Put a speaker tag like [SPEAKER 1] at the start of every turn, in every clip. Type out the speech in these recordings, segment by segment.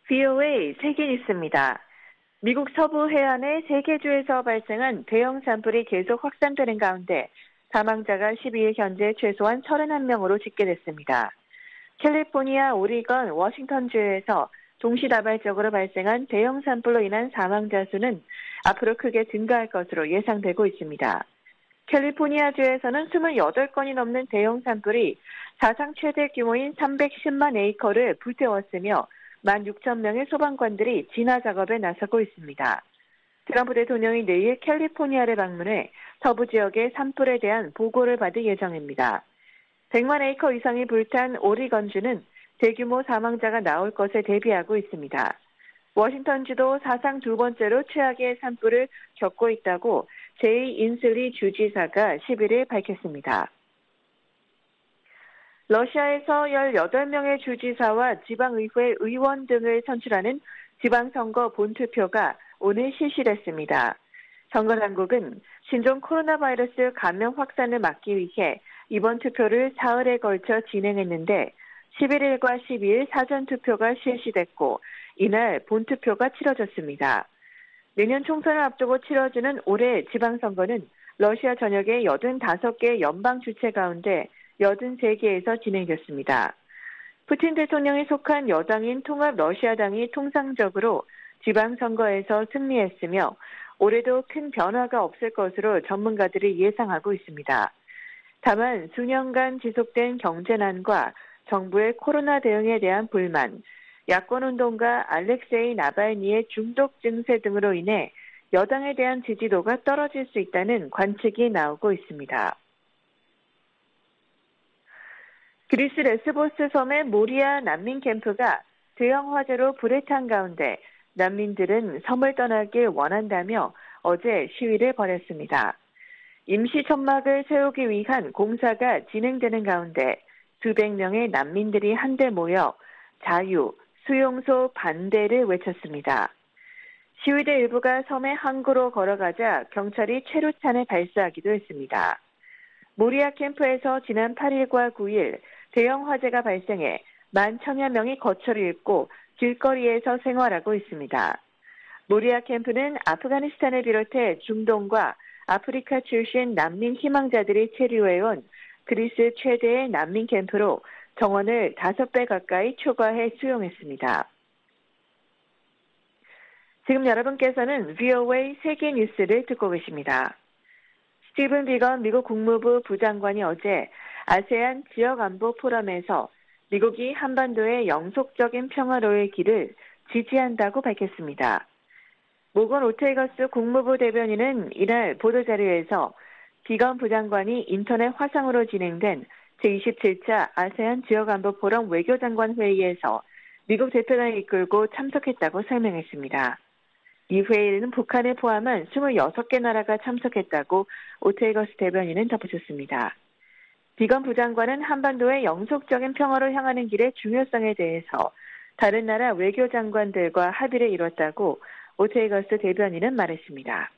[SPEAKER 1] VOA 세계 뉴스입니다. 미국 서부 해안의 3개 주에서 발생한 대형 산불이 계속 확산되는 가운데 사망자가 12일 현재 최소한 31명으로 집계됐습니다. 캘리포니아, 오리건, 워싱턴주에서 동시다발적으로 발생한 대형 산불로 인한 사망자 수는 앞으로 크게 증가할 것으로 예상되고 있습니다. 캘리포니아주에서는 28건이 넘는 대형 산불이 사상 최대 규모인 310만 에이커를 불태웠으며 16,000명의 소방관들이 진화 작업에 나서고 있습니다. 트럼프 대통령이 내일 캘리포니아를 방문해 서부 지역의 산불에 대한 보고를 받을 예정입니다. 100만 에이커 이상이 불탄 오리건주는 대규모 사망자가 나올 것에 대비하고 있습니다. 워싱턴주도 사상 2번째로 최악의 산불을 겪고 있다고 제이 인슬리 주지사가 11일 밝혔습니다. 러시아에서 18명의 주지사와 지방의회 의원 등을 선출하는 지방선거 본투표가 오늘 실시됐습니다. 선거당국은 신종 코로나 바이러스 감염 확산을 막기 위해 이번 투표를 사흘에 걸쳐 진행했는데 11일과 12일 사전투표가 실시됐고 이날 본투표가 치러졌습니다. 내년 총선을 앞두고 치러지는 올해 지방선거는 러시아 전역의 85개 연방 주체 가운데 83개에서 진행됐습니다. 푸틴 대통령이 속한 여당인 통합 러시아당이 통상적으로 지방선거에서 승리했으며 올해도 큰 변화가 없을 것으로 전문가들이 예상하고 있습니다. 다만 수년간 지속된 경제난과 정부의 코로나 대응에 대한 불만, 야권운동가 알렉세이 나발니의 중독 증세 등으로 인해 여당에 대한 지지도가 떨어질 수 있다는 관측이 나오고 있습니다. 그리스 레스보스 섬의 모리아 난민 캠프가 대형 화재로 불에 탄 가운데 난민들은 섬을 떠나길 원한다며 어제 시위를 벌였습니다. 임시 천막을 세우기 위한 공사가 진행되는 가운데 수백 명의 난민들이 한데 모여 자유, 수용소 반대를 외쳤습니다. 시위대 일부가 섬의 항구로 걸어가자 경찰이 최루탄을 발사하기도 했습니다. 모리아 캠프에서 지난 8일과 9일 대형 화재가 발생해 10,000여 명이 거처를 잃고 길거리에서 생활하고 있습니다. 모리아 캠프는 아프가니스탄을 비롯해 중동과 아프리카 출신 난민 희망자들이 체류해온 그리스 최대의 난민 캠프로 정원을 5배 가까이 초과해 수용했습니다. 지금 여러분께서는 VOA 세계 뉴스를 듣고 계십니다. 스티븐 비건 미국 국무부 부장관이 어제 아세안 지역안보 포럼에서 미국이 한반도의 영속적인 평화로의 길을 지지한다고 밝혔습니다. 모건 오테이거스 국무부 대변인은 이날 보도자료에서 비건 부장관이 인터넷 화상으로 진행된 제27차 아세안 지역안보 포럼 외교장관 회의에서 미국 대표단을 이끌고 참석했다고 설명했습니다. 이 회의에는 북한을 포함한 26개 나라가 참석했다고 오테이거스 대변인은 덧붙였습니다. 비건 부장관은 한반도의 영속적인 평화로 향하는 길의 중요성에 대해서 다른 나라 외교장관들과 합의를 이뤘다고 오테이거스 대변인은 말했습니다.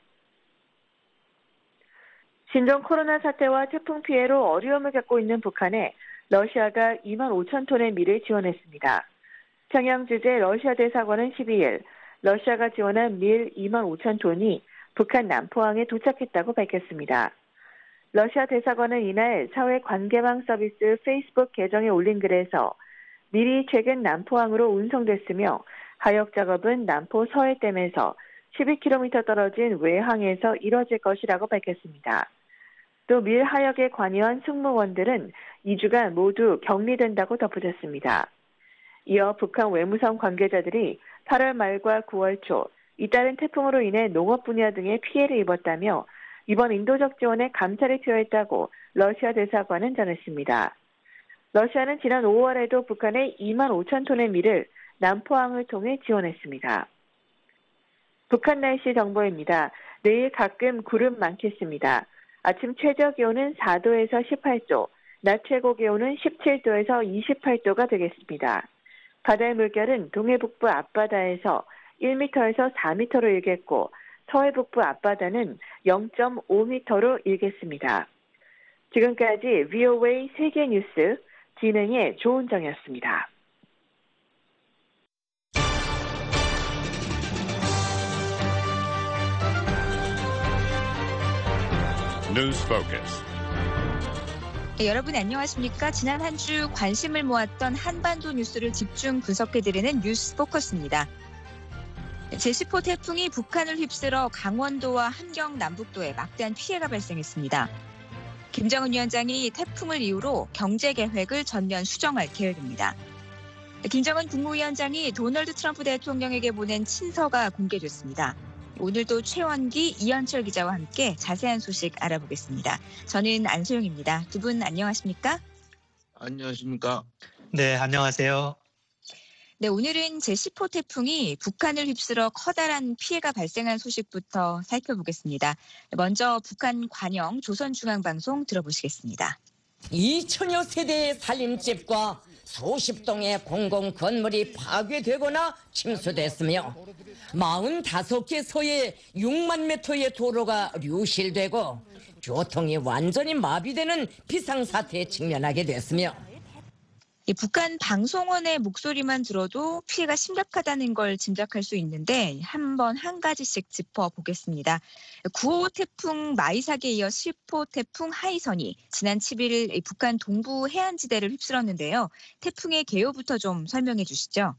[SPEAKER 1] 신종 코로나 사태와 태풍 피해로 어려움을 겪고 있는 북한에 러시아가 25,000톤의 밀을 지원했습니다. 평양 주재 러시아 대사관은 12일 러시아가 지원한 밀 25,000톤이 북한 남포항에 도착했다고 밝혔습니다. 러시아 대사관은 이날 사회 관계망 서비스 페이스북 계정에 올린 글에서 밀이 최근 남포항으로 운송됐으며 하역 작업은 남포 서해댐에서 12km 떨어진 외항에서 이뤄질 것이라고 밝혔습니다. 또 밀 하역에 관여한 승무원들은 2주간 모두 격리된다고 덧붙였습니다. 이어 북한 외무성 관계자들이 8월 말과 9월 초 잇따른 태풍으로 인해 농업 분야 등에 피해를 입었다며 이번 인도적 지원에 감사를 표했다고 러시아 대사관은 전했습니다. 러시아는 지난 5월에도 북한에 25,000톤의 밀을 남포항을 통해 지원했습니다. 북한 날씨 정보입니다. 내일 가끔 구름 많겠습니다. 아침 최저 기온은 4도에서 18도, 낮 최고 기온은 17도에서 28도가 되겠습니다. 바다의 물결은 동해북부 앞바다에서 1m에서 4m로 일겠고 서해북부 앞바다는 0.5m로 일겠습니다. 지금까지 VOA 세계뉴스 진행의 조은정이었습니다.
[SPEAKER 2] News Focus.
[SPEAKER 3] 네, 여러분 안녕하십니까? 지난 한 주 관심을 모았던 한반도 뉴스를 집중 분석해드리는 뉴스 포커스입니다. 제10호 태풍이 북한을 휩쓸어 강원도와 함경 남북도에 막대한 피해가 발생했습니다. 김정은 위원장이 태풍을 이유로 경제 계획을 전면 수정할 계획입니다. 김정은 국무위원장이 도널드 트럼프 대통령에게 보낸 친서가 공개됐습니다. 오늘도 최원기, 이현철 기자와 함께 자세한 소식 알아보겠습니다. 저는 안소영입니다. 두 분 안녕하십니까?
[SPEAKER 4] 안녕하십니까?
[SPEAKER 5] 네, 안녕하세요.
[SPEAKER 3] 네, 오늘은 제10호 태풍이 북한을 휩쓸어 커다란 피해가 발생한 소식부터 살펴보겠습니다. 먼저 북한 관영 조선중앙방송 들어보시겠습니다.
[SPEAKER 6] 2천여 세대의 살림집과 수십 동의 공공 건물이 파괴되거나 침수됐으며 45개소의 6만 미터의 도로가 류실되고 교통이 완전히 마비되는 비상사태에 직면하게 됐으며
[SPEAKER 3] 북한 방송원의 목소리만 들어도 피해가 심각하다는 걸 짐작할 수 있는데 한번 한 가지씩 짚어보겠습니다. 9호 태풍 마이삭에 이어 10호 태풍 하이선이 지난 7일 북한 동부 해안지대를 휩쓸었는데요. 태풍의 개요부터 좀 설명해 주시죠.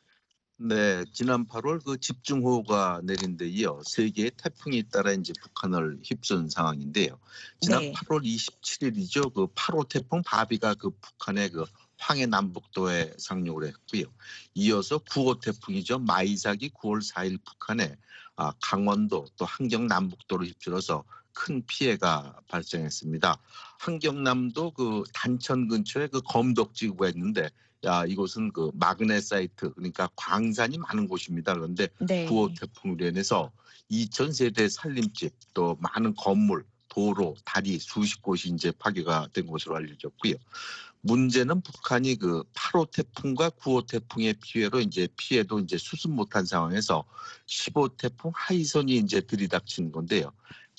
[SPEAKER 4] 네, 지난 8월 그 집중호우가 내린 데 이어 세 개의 태풍이 따라 이제 북한을 휩쓴 상황인데요. 지난
[SPEAKER 3] 네.
[SPEAKER 4] 8월 27일이죠. 그 8호 태풍 바비가 그 북한의 그 황해 남북도에 상륙을 했고요. 이어서 9호 태풍이죠. 마이삭이 9월 4일 북한의 강원도 또 함경 남북도를 휩쓸어서 큰 피해가 발생했습니다. 함경남도 그 단천 근처에 그 검덕지구가 있는데 이곳은 그 마그네사이트 그러니까 광산이 많은 곳입니다. 그런데
[SPEAKER 3] 네.
[SPEAKER 4] 9호 태풍으로 인해서 2,000세대 살림집 또 많은 건물, 도로, 다리 수십 곳이 이제 파괴가 된 것으로 알려졌고요. 문제는 북한이 그 8호 태풍과 9호 태풍의 피해로 이제 피해도 이제 수습 못한 상황에서 10호 태풍 하이선이 이제 들이닥친 건데요.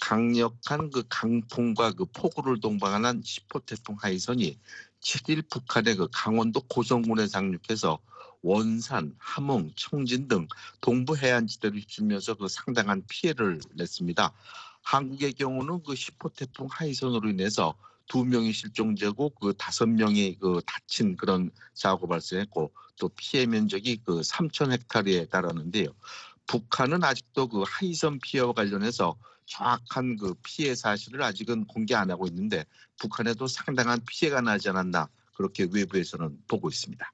[SPEAKER 4] 강력한 그 강풍과 그 폭우를 동반한 10호 태풍 하이선이 7일 북한의 그 강원도 고성군에 상륙해서 원산, 함흥, 청진 등 동부 해안지대를 휩쓸면서 그 상당한 피해를 냈습니다. 한국의 경우는 그 10호 태풍 하이선으로 인해서 2명이 실종되고 그 5명이 그 다친 그런 사고 발생했고 또 피해 면적이 그 3,000헥타르에 달하는데요. 북한은 아직도 그 하이선 피해와 관련해서 정확한 그 피해 사실을 아직은 공개 안 하고 있는데 북한에도 상당한 피해가 나지 않았나 그렇게 외부에서는 보고 있습니다.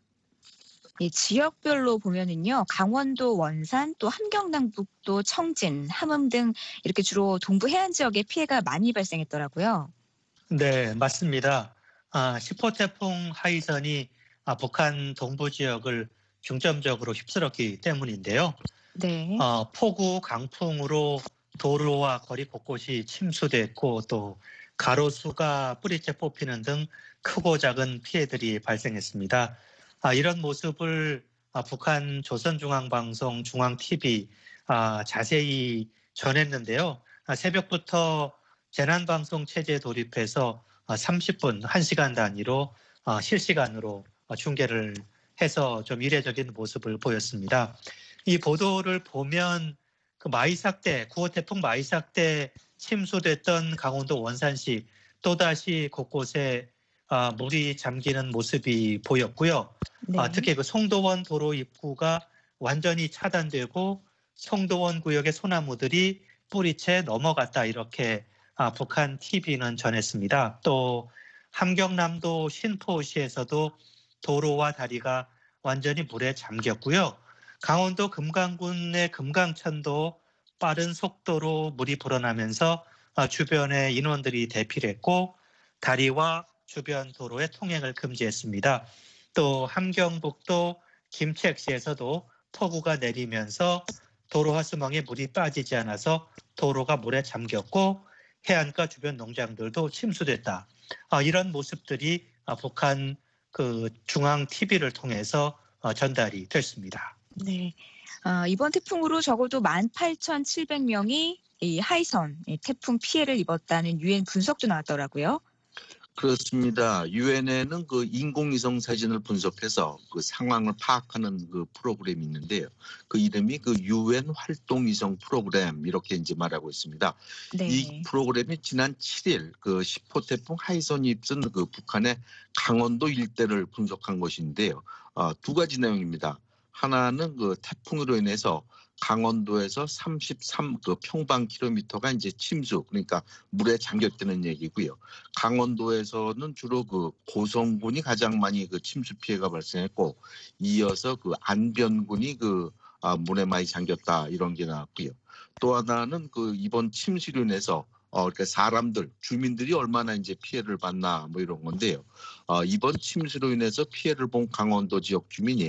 [SPEAKER 3] 이 지역별로 보면은요, 강원도 원산, 또 함경남북도 청진, 함흥 등 이렇게 주로 동부 해안 지역에 피해가 많이 발생했더라고요.
[SPEAKER 5] 네, 맞습니다. 10호 태풍 하이선이 북한 동부 지역을 중점적으로 휩쓸었기 때문인데요.
[SPEAKER 3] 네.
[SPEAKER 5] 폭우, 강풍으로 도로와 거리 곳곳이 침수됐고 또 가로수가 뿌리째 뽑히는 등 크고 작은 피해들이 발생했습니다. 이런 모습을 북한 조선중앙방송 중앙TV 자세히 전했는데요. 새벽부터 재난방송 체제에 돌입해서 30분, 1시간 단위로 실시간으로 중계를 해서 좀 이례적인 모습을 보였습니다. 이 보도를 보면 그 마이삭 때, 9호 태풍 마이삭 때 침수됐던 강원도 원산시 또다시 곳곳에 물이 잠기는 모습이 보였고요.
[SPEAKER 3] 네.
[SPEAKER 5] 특히 그 송도원 도로 입구가 완전히 차단되고 송도원 구역의 소나무들이 뿌리채 넘어갔다 이렇게 북한 TV는 전했습니다. 또 함경남도 신포시에서도 도로와 다리가 완전히 물에 잠겼고요. 강원도 금강군의 금강천도 빠른 속도로 물이 불어나면서 주변에 인원들이 대피를 했고 다리와 주변 도로의 통행을 금지했습니다. 또 함경북도 김책시에서도 폭우가 내리면서 도로 하수망에 물이 빠지지 않아서 도로가 물에 잠겼고 해안가 주변 농장들도 침수됐다. 이런 모습들이 북한 그 중앙 TV를 통해서 전달이 됐습니다.
[SPEAKER 3] 네. 이번 태풍으로 적어도 18,700명이 이 하이선 태풍 피해를 입었다는 유엔 분석도 나왔더라고요.
[SPEAKER 4] 그렇습니다. 유엔에는 그 인공위성 사진을 분석해서 그 상황을 파악하는 그 프로그램이 있는데요. 그 이름이 그 유엔 활동위성 프로그램 이렇게 이제 말하고 있습니다. 이
[SPEAKER 3] 네.
[SPEAKER 4] 프로그램이 지난 7일 그 10호 태풍 하이선이 휩쓴 그 북한의 강원도 일대를 분석한 것인데요. 두 가지 내용입니다. 하나는 그 태풍으로 인해서 강원도에서 33 그 평방 킬로미터가 이제 침수, 그러니까 물에 잠겼다는 얘기고요. 강원도에서는 주로 그 고성군이 가장 많이 그 침수 피해가 발생했고, 이어서 그 안변군이 물에 많이 잠겼다 이런 게 나왔고요. 또 하나는 그 이번 침수로 인해서 그러니까 사람들, 주민들이 얼마나 이제 피해를 받나 뭐 이런 건데요. 이번 침수로 인해서 피해를 본 강원도 지역 주민이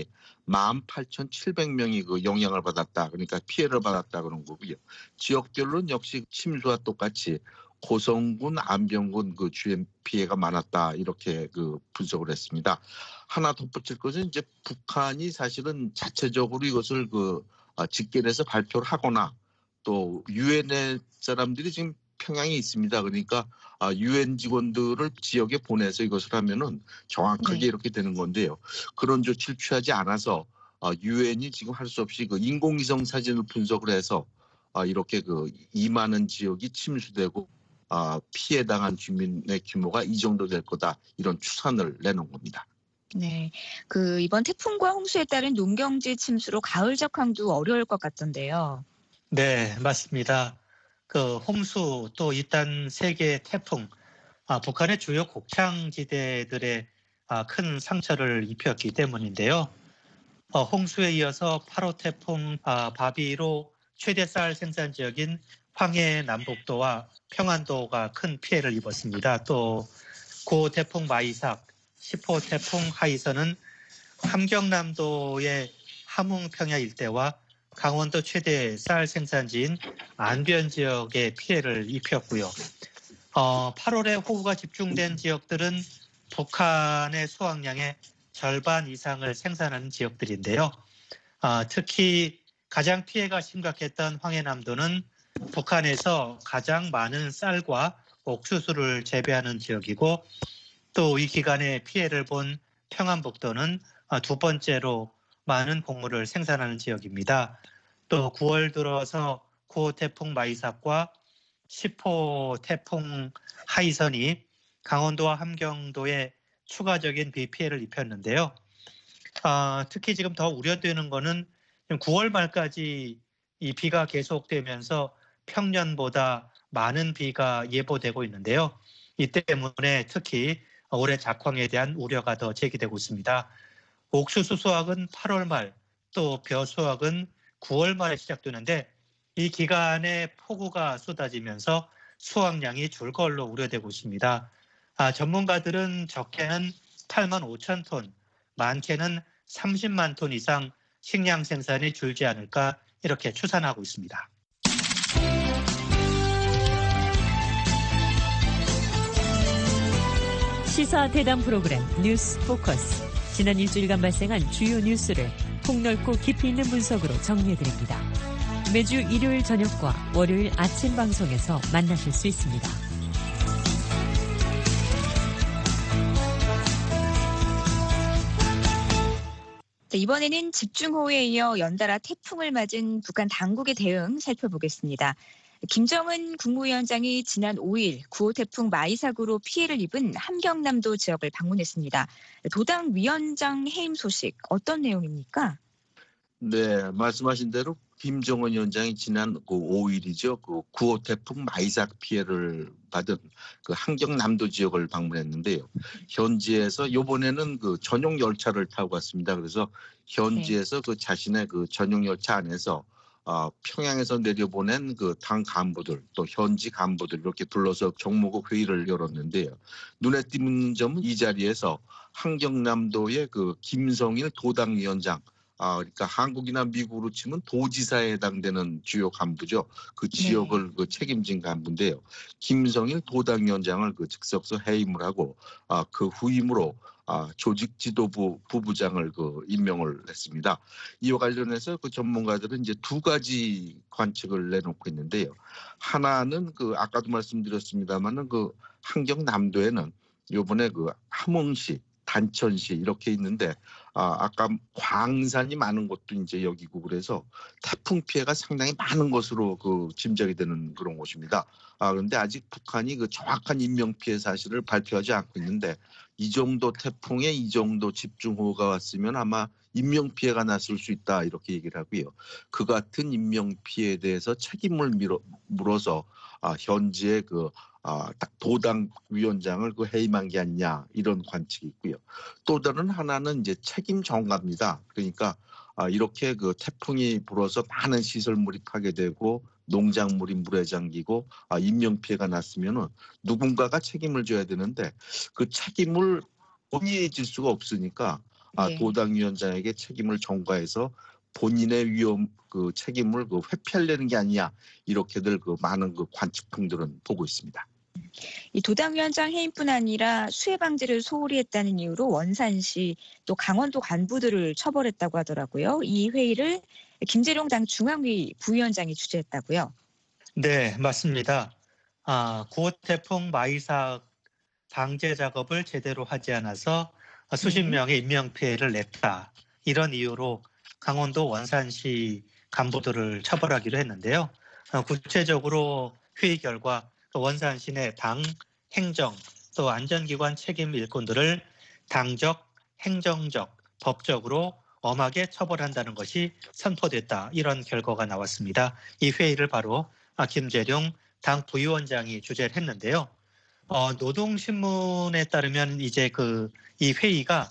[SPEAKER 4] 18,700명이 그 영향을 받았다. 그러니까 피해를 받았다 그런 거고요. 지역별로는 역시 침수와 똑같이 고성군, 안병군 그 주변 피해가 많았다. 이렇게 그 분석을 했습니다. 하나 덧붙일 것은 이제 북한이 사실은 자체적으로 이것을 직결해서 발표를 하거나 또 유엔의 사람들이 지금 평양에 있습니다. 그러니까 유엔 직원들을 지역에 보내서 이것을 하면은 정확하게
[SPEAKER 3] 네.
[SPEAKER 4] 이렇게 되는 건데요. 그런 조치를 취하지 않아서 유엔이 지금 할 수 없이 그 인공위성 사진을 분석을 해서 이렇게 그 2만원 지역이 침수되고 피해당한 주민의 규모가 이 정도 될 거다 이런 추산을 내놓은 겁니다.
[SPEAKER 3] 네. 그 이번 태풍과 홍수에 따른 농경지 침수로 가을 적황도 어려울 것 같던데요.
[SPEAKER 5] 네, 맞습니다. 그 홍수 또 이딴 세계 태풍, 북한의 주요 곡창지대들에 큰 상처를 입혔기 때문인데요. 홍수에 이어서 8호 태풍 바비로 최대 쌀 생산 지역인 황해 남북도와 평안도가 큰 피해를 입었습니다. 또 9호 태풍 마이삭, 10호 태풍 하이선은 함경남도의 함흥평야 일대와 강원도 최대 쌀 생산지인 안변 지역에 피해를 입혔고요. 8월에 호우가 집중된 지역들은 북한의 수확량의 절반 이상을 생산하는 지역들인데요. 특히 가장 피해가 심각했던 황해남도는 북한에서 가장 많은 쌀과 옥수수를 재배하는 지역이고 또 이 기간에 피해를 본 평안북도는 두 번째로 많은 곡물을 생산하는 지역입니다. 또 9월 들어서 9호 태풍 마이삭과 10호 태풍 하이선이 강원도와 함경도에 추가적인 비 피해를 입혔는데요. 특히 지금 더 우려되는 거는 9월 말까지 이 비가 계속되면서 평년보다 많은 비가 예보되고 있는데요. 이 때문에 특히 올해 작황에 대한 우려가 더 제기되고 있습니다. 옥수수 수확은 8월 말, 또 벼 수확은 9월 말에 시작되는데 이 기간에 폭우가 쏟아지면서 수확량이 줄 걸로 우려되고 있습니다. 전문가들은 적게는 8만 5천 톤, 많게는 30만 톤 이상 식량 생산이 줄지 않을까 이렇게 추산하고 있습니다.
[SPEAKER 2] 시사 대담 프로그램 뉴스 포커스. 지난 일주일간 발생한 주요 뉴스를 폭넓고 깊이 있는 분석으로 정리해드립니다. 매주 일요일 저녁과 월요일 아침 방송에서 만나실 수 있습니다.
[SPEAKER 3] 이번에는 집중호우에 이어 연달아 태풍을 맞은 북한 당국의 대응 살펴보겠습니다. 김정은 국무위원장이 지난 5일 9호 태풍 마이삭으로 피해를 입은 함경남도 지역을 방문했습니다. 도당 위원장 해임 소식 어떤 내용입니까?
[SPEAKER 4] 네, 말씀하신 대로 김정은 위원장이 지난 5일이죠. 9호 태풍 마이삭 피해를 받은 함경남도 지역을 방문했는데요. 현지에서 이번에는 전용 열차를 타고 갔습니다. 그래서 현지에서 자신의 전용 열차 안에서 평양에서 내려보낸 당 간부들 또 현지 간부들 이렇게 불러서 정무국 회의를 열었는데요. 눈에 띄는 점은 이 자리에서 함경남도의 김성일 도당위원장, 그러니까 한국이나 미국으로 치면 도지사에 해당되는 주요 간부죠. 그 지역을 책임진 간부인데요. 김성일 도당위원장을 즉석서 해임을 하고 그 후임으로 조직지도부 부부장을 임명을 했습니다. 이와 관련해서 전문가들은 이제 두 가지 관측을 내놓고 있는데요. 하나는 아까도 말씀드렸습니다만은 함경남도에는 요번에 그 함흥시, 단천시 이렇게 있는데 아까 광산이 많은 곳도 이제 여기고 그래서 태풍 피해가 상당히 많은 것으로 그 짐작이 되는 그런 곳입니다. 그런데 아직 북한이 그 정확한 인명 피해 사실을 발표하지 않고 있는데 이 정도 태풍에 이 정도 집중호우가 왔으면 아마 인명 피해가 났을 수 있다 이렇게 얘기를 하고요. 그 같은 인명 피해에 대해서 책임을 물어서 현지의 딱 도당 위원장을 해임한 게 아니냐 이런 관측이 있고요. 또 다른 하나는 이제 책임 전가입니다. 그러니까 이렇게 그 태풍이 불어서 많은 시설물이 파괴되고 농작물이 물에 잠기고 인명 피해가 났으면은 누군가가 책임을 져야 되는데 그 책임을 본인이 질 수가 없으니까
[SPEAKER 3] 네.
[SPEAKER 4] 도당 위원장에게 책임을 전가해서 본인의 그 책임을 회피하려는 게 아니냐 이렇게들 많은 관측풍들은 보고 있습니다.
[SPEAKER 3] 이 도당위원장 해임뿐 아니라 수해 방지를 소홀히 했다는 이유로 원산시 또 강원도 간부들을 처벌했다고 하더라고요. 이 회의를 김재룡 당 중앙위 부위원장이 주재했다고요.
[SPEAKER 5] 네, 맞습니다. 9호 태풍 마이삭 방제 작업을 제대로 하지 않아서 수십 명의 인명 피해를 냈다. 이런 이유로 강원도 원산시 간부들을 처벌하기로 했는데요. 구체적으로 회의 결과 원산시 내 당, 행정, 또 안전기관 책임 일꾼들을 당적, 행정적, 법적으로 엄하게 처벌한다는 것이 선포됐다. 이런 결과가 나왔습니다. 이 회의를 바로 김재룡 당 부위원장이 주재를 했는데요. 노동신문에 따르면 이제 이 회의가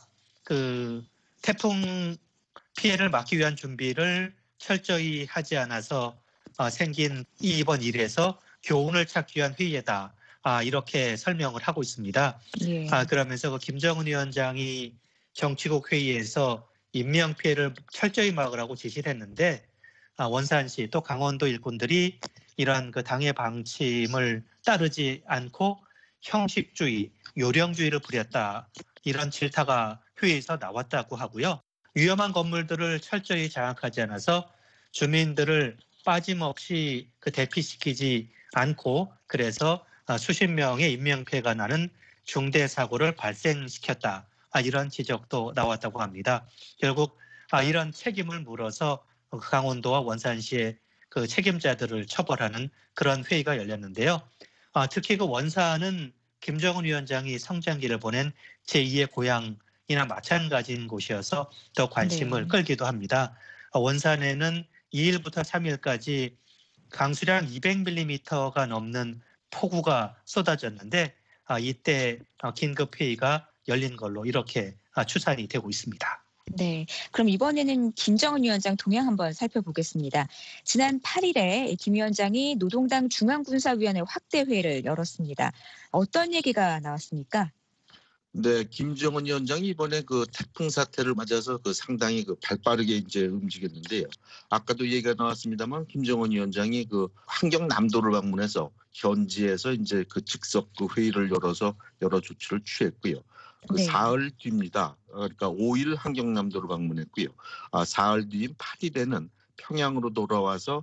[SPEAKER 5] 태풍 피해를 막기 위한 준비를 철저히 하지 않아서 생긴 이번 일에서 교훈을 찾기 위한 회의다. 이렇게 설명을 하고 있습니다.
[SPEAKER 3] 예.
[SPEAKER 5] 그러면서 김정은 위원장이 정치국 회의에서 인명 피해를 철저히 막으라고 지시를 했는데 원산시 또 강원도 일꾼들이 이러한 당의 방침을 따르지 않고 형식주의, 요령주의를 부렸다. 이런 질타가 회의에서 나왔다고 하고요. 위험한 건물들을 철저히 장악하지 않아서 주민들을 빠짐없이 대피시키지 않고 그래서 수십 명의 인명피해가 나는 중대 사고를 발생시켰다. 이런 지적도 나왔다고 합니다. 결국 이런 책임을 물어서 강원도와 원산시의 책임자들을 처벌하는 그런 회의가 열렸는데요. 특히 원산은 김정은 위원장이 성장기를 보낸 제2의 고향이나 마찬가지인 곳이어서 더 관심을 끌기도 합니다. 원산에는 2일부터 3일까지 강수량 200mm가 넘는 폭우가 쏟아졌는데 이때 긴급 회의가 열린 걸로 이렇게 추산이 되고 있습니다.
[SPEAKER 3] 네, 그럼 이번에는 김정은 위원장 동향 한번 살펴보겠습니다. 지난 8일에 김 위원장이 노동당 중앙군사위원회 확대 회의를 열었습니다. 어떤 얘기가 나왔습니까?
[SPEAKER 4] 네, 김정은 위원장이 이번에 태풍 사태를 맞아서 상당히 발빠르게 이제 움직였는데요. 아까도 얘기가 나왔습니다만 김정은 위원장이 환경남도를 방문해서 현지에서 이제 즉석 회의를 열어서 여러 조치를 취했고요.
[SPEAKER 3] 네.
[SPEAKER 4] 사흘 뒤입니다. 그러니까 5일 환경남도를 방문했고요. 사흘 뒤인 8일에는 평양으로 돌아와서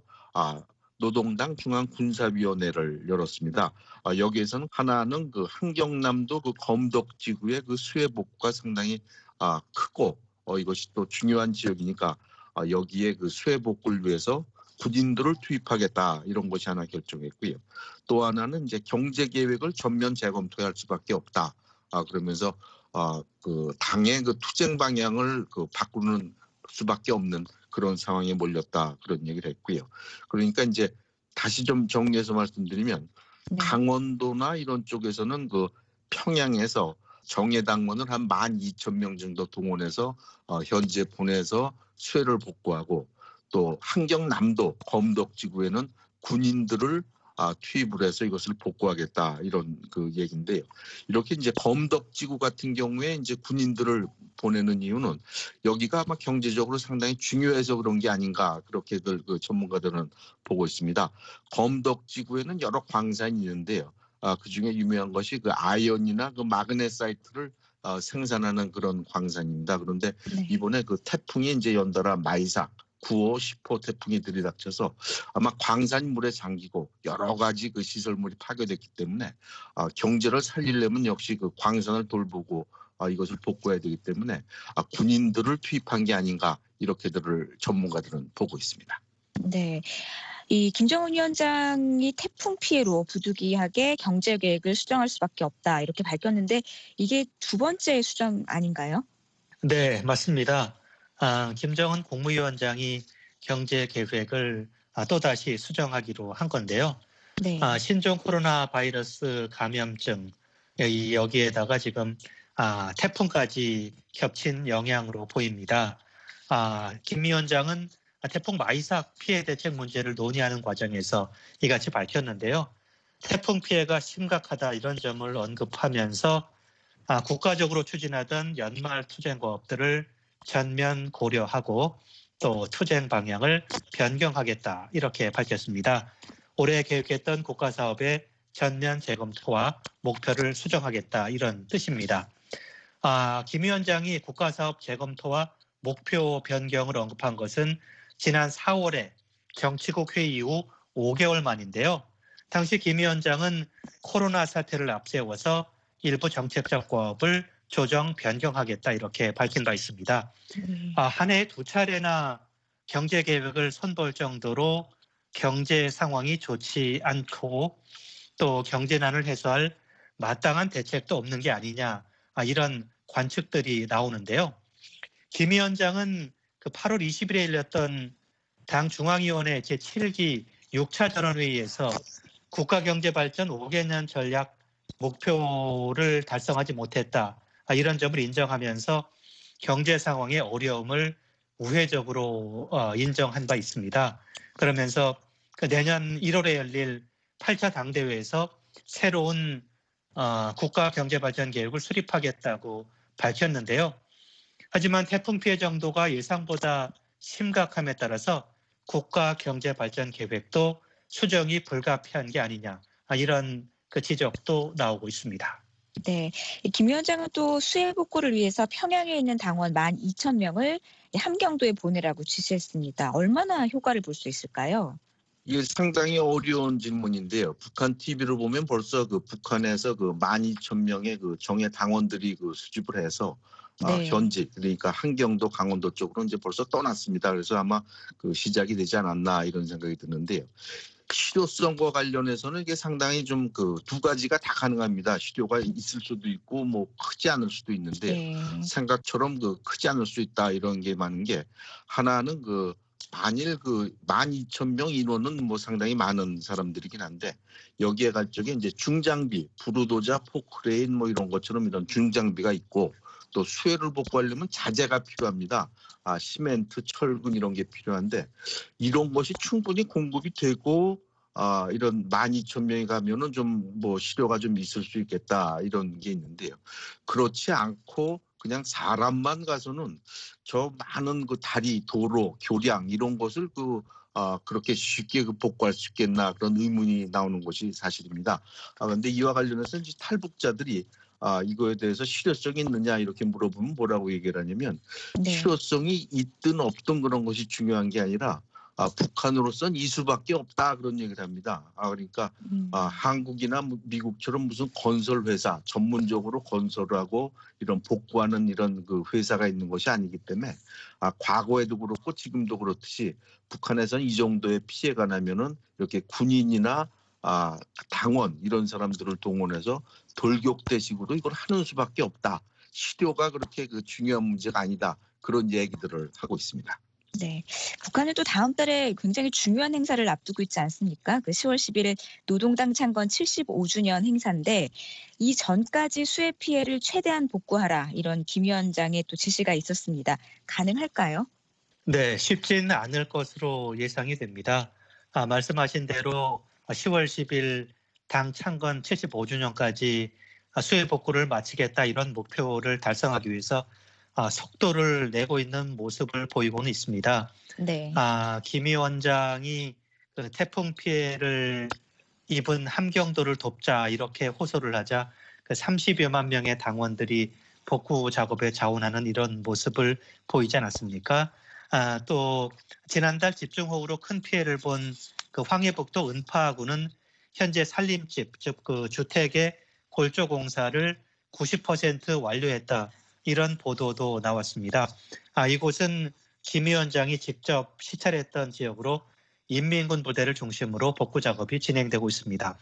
[SPEAKER 4] 노동당 중앙군사위원회를 열었습니다. 여기에서는 하나는 환경남도 검덕지구의 수해 복구가 상당히 크고 이것이 또 중요한 지역이니까 여기에 수해 복구를 위해서 군인들을 투입하겠다 이런 것이 하나 결정했고요. 또 하나는 이제 경제 계획을 전면 재검토할 수밖에 없다. 그러면서 당의 투쟁 방향을 바꾸는 수밖에 없는 그런 상황에 몰렸다 그런 얘기를 했고요. 그러니까 이제 다시 좀 정리해서 말씀드리면 강원도나 이런 쪽에서는 평양에서 정예당원을 한 12,000명 정도 동원해서 현지에 보내서 수해를 복구하고 또 환경남도 검덕지구에는 군인들을 투입을 해서 이것을 복구하겠다 이런 얘기인데요. 이렇게 이제 검덕지구 같은 경우에 이제 군인들을 보내는 이유는 여기가 아마 경제적으로 상당히 중요해서 그런 게 아닌가 그렇게들 전문가들은 보고 있습니다. 검덕지구에는 여러 광산이 있는데요. 그 중에 유명한 것이 아연이나 마그네사이트를 생산하는 그런 광산입니다. 그런데 이번에 태풍이 이제 연달아 마이삭 9호, 10호 태풍이 들이닥쳐서 아마 광산이 물에 잠기고 여러 가지 그 시설물이 파괴됐기 때문에 경제를 살리려면 역시 그 광산을 돌보고 이것을 복구해야 되기 때문에 군인들을 투입한 게 아닌가 이렇게들 전문가들은 보고 있습니다.
[SPEAKER 3] 네. 이 김정은 위원장이 태풍 피해로 부득이하게 경제 계획을 수정할 수밖에 없다 이렇게 밝혔는데 이게 두 번째 수정 아닌가요?
[SPEAKER 5] 네, 맞습니다. 김정은 국무위원장이 경제 계획을 또다시 수정하기로 한 건데요.
[SPEAKER 3] 네.
[SPEAKER 5] 신종 코로나 바이러스 감염증 여기에다가 지금 태풍까지 겹친 영향으로 보입니다. 김 위원장은 태풍 마이삭 피해 대책 문제를 논의하는 과정에서 이같이 밝혔는데요. 태풍 피해가 심각하다 이런 점을 언급하면서 국가적으로 추진하던 연말 투쟁법들을 전면 고려하고 또 투쟁 방향을 변경하겠다 이렇게 밝혔습니다. 올해 계획했던 국가사업의 전면 재검토와 목표를 수정하겠다 이런 뜻입니다. 김 위원장이 국가사업 재검토와 목표 변경을 언급한 것은 지난 4월에 정치국 회의 이후 5개월 만인데요. 당시 김 위원장은 코로나 사태를 앞세워서 일부 정책 작업을 조정 변경하겠다 이렇게 밝힌 바 있습니다. 한 해에 2차례나 경제 계획을 선보일 정도로 경제 상황이 좋지 않고 또 경제난을 해소할 마땅한 대책도 없는 게 아니냐 이런 관측들이 나오는데요. 김 위원장은 그 8월 20일에 열렸던 당 중앙위원회 제7기 6차 전원회의에서 국가경제발전 5개년 전략 목표를 달성하지 못했다. 이런 점을 인정하면서 경제 상황의 어려움을 우회적으로 인정한 바 있습니다. 그러면서 내년 1월에 열릴 8차 당대회에서 새로운 국가경제발전 계획을 수립하겠다고 밝혔는데요. 하지만 태풍 피해 정도가 예상보다 심각함에 따라서 국가경제발전 계획도 수정이 불가피한 게 아니냐 이런 그 지적도 나오고 있습니다.
[SPEAKER 3] 네, 김 위원장은 또 수해 복구를 위해서 평양에 있는 당원 12,000명을 함경도에 보내라고 지시했습니다. 얼마나 효과를 볼 수 있을까요?
[SPEAKER 4] 이게 상당히 어려운 질문인데요. 북한 TV를 보면 벌써 그 북한에서 그 12,000명의 그 정예 당원들이 그 수집을 해서
[SPEAKER 3] 네.
[SPEAKER 4] 현지 그러니까 한경도 강원도 쪽으로 이제 벌써 떠났습니다. 그래서 아마 그 시작이 되지 않았나 이런 생각이 드는데요. 실효성과 관련해서는 이게 상당히 좀 그 두 가지가 다 가능합니다. 실효가 있을 수도 있고 뭐 크지 않을 수도 있는데
[SPEAKER 3] 네.
[SPEAKER 4] 생각처럼 그 크지 않을 수 있다 이런 게 많은 게 하나는 그 만일 그 12,000명 인원은 뭐 상당히 많은 사람들이긴 한데 여기에 갈 적에 이제 중장비, 부르도자, 포크레인 뭐 이런 것처럼 이런 중장비가 있고 또 수해를 복구하려면 자재가 필요합니다. 시멘트, 철근 이런 게 필요한데 이런 것이 충분히 공급이 되고 이런 12,000명이 가면은 좀 뭐 실효가 좀 있을 수 있겠다 이런 게 있는데요. 그렇지 않고 그냥 사람만 가서는 저 많은 그 다리, 도로, 교량 이런 것을 그렇게 쉽게 복구할 수 있겠나 그런 의문이 나오는 것이 사실입니다. 그런데 이와 관련해서 이제 탈북자들이 이거에 대해서 실효성이 있느냐 이렇게 물어보면 뭐라고 얘기를 하냐면
[SPEAKER 3] 네.
[SPEAKER 4] 실효성이 있든 없든 그런 것이 중요한 게 아니라 북한으로선 이 수밖에 없다 그런 얘기를 합니다. 그러니까 한국이나 미국처럼 무슨 건설 회사 전문적으로 건설을 하고 이런 복구하는 이런 그 회사가 있는 것이 아니기 때문에 과거에도 그렇고 지금도 그렇듯이 북한에서는 이 정도의 피해가 나면은 이렇게 군인이나 당원 이런 사람들을 동원해서 돌격대식으로 이걸 하는 수밖에 없다. 실효가 그렇게 그 중요한 문제가 아니다. 그런 얘기들을 하고 있습니다.
[SPEAKER 3] 네, 북한은 또 다음 달에 굉장히 중요한 행사를 앞두고 있지 않습니까? 그 10월 11일 노동당 창건 75주년 행사인데 이 전까지 수해 피해를 최대한 복구하라 이런 김 위원장의 또 지시가 있었습니다. 가능할까요?
[SPEAKER 5] 네, 쉽지는 않을 것으로 예상이 됩니다. 말씀하신 대로 10월 10일 당 창건 75주년까지 수해 복구를 마치겠다 이런 목표를 달성하기 위해서 속도를 내고 있는 모습을 보이고는 있습니다.
[SPEAKER 3] 네.
[SPEAKER 5] 김 위원장이 그 태풍 피해를 입은 함경도를 돕자 이렇게 호소를 하자 그 30여만 명의 당원들이 복구 작업에 자원하는 이런 모습을 보이지 않았습니까? 또 지난달 집중호우로 큰 피해를 본 그 황해북도 은파구는 현재 살림집, 즉 그 주택의 골조 공사를 90% 완료했다. 이런 보도도 나왔습니다. 이곳은 김 위원장이 직접 시찰했던 지역으로 인민군 부대를 중심으로 복구 작업이 진행되고 있습니다.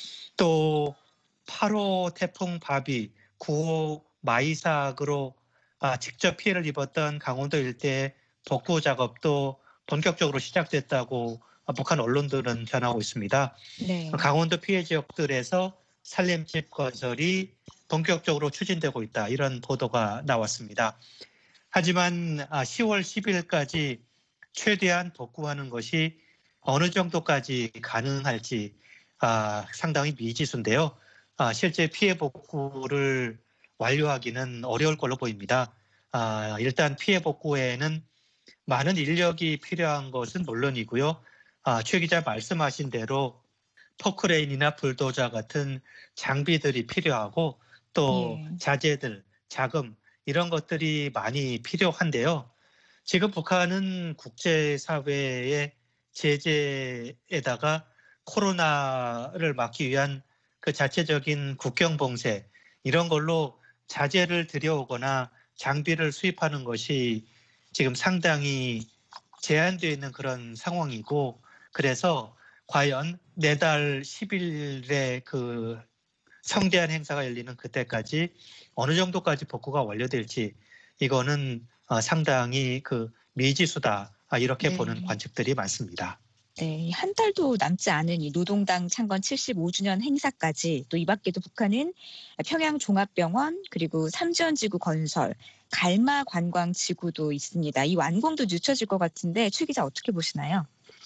[SPEAKER 5] 또 8호 태풍 바비, 9호 마이삭으로 직접 피해를 입었던 강원도 일대의 복구 작업도 본격적으로 시작됐다고 북한 언론들은 전하고 있습니다.
[SPEAKER 3] 네.
[SPEAKER 5] 강원도 피해 지역들에서 살림집 건설이 본격적으로 추진되고 있다. 이런 보도가 나왔습니다. 하지만 10월 10일까지 최대한 복구하는 것이 어느 정도까지 가능할지 상당히 미지수인데요. 실제 피해 복구를 완료하기는 어려울 걸로 보입니다. 일단 피해 복구에는 많은 인력이 필요한 것은 물론이고요. 최 기자 말씀하신 대로 포크레인이나 불도저 같은 장비들이 필요하고 또 자재들, 자금 이런 것들이 많이 필요한데요. 지금 북한은 국제사회의 제재에다가 코로나를 막기 위한 그 자체적인 국경 봉쇄 이런 걸로 자재를 들여오거나 장비를 수입하는 것이 지금 상당히 제한되어 있는 그런 상황이고 그래서 과연 내달 10일에 그 성대한 행사가 열리는 그때까지 어느 정도까지 복구가 완료될지 이거는 상당히 그 미지수다 이렇게 보는 관측들이 많습니다.
[SPEAKER 3] 네, 한 달도 남지 않은 이 노동당 창건 75주년 행사까지 또 이 밖에도 북한은 평양종합병원 그리고 삼지연지구 건설, 갈마 관광지구도 있습니다. 이 완공도 늦춰질 것 같은데 최 기자 어떻게 보시나요?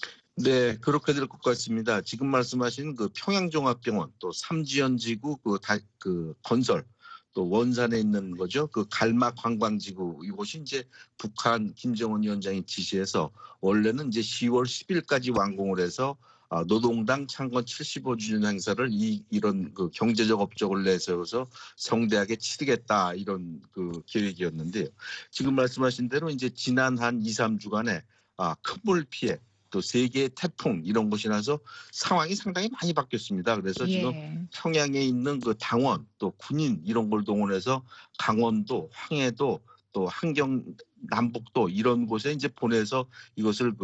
[SPEAKER 4] 네, 그렇게 될 것 같습니다. 지금 말씀하신 그 평양종합병원 또 삼지연지구 그 건설 또 원산에 있는 거죠. 그 갈마 관광지구 이곳이 이제 북한 김정은 위원장이 지시해서 원래는 이제 10월 10일까지 완공을 해서 노동당 창건 75주년 행사를 이런 그 경제적 업적을 내세워서 성대하게 치르겠다 이런 그 계획이었는데요. 지금 말씀하신 대로 이제 지난 한 2, 3주간에 큰 물 피해 또 세계의 태풍 이런 것이 나서 상황이 상당히 많이 바뀌었습니다. 그래서 지금 평양에 있는 그 당원 또 군인 이런 걸 동원해서 강원도, 황해도 또 한경 남북도 이런 곳에 이제 보내서 이것을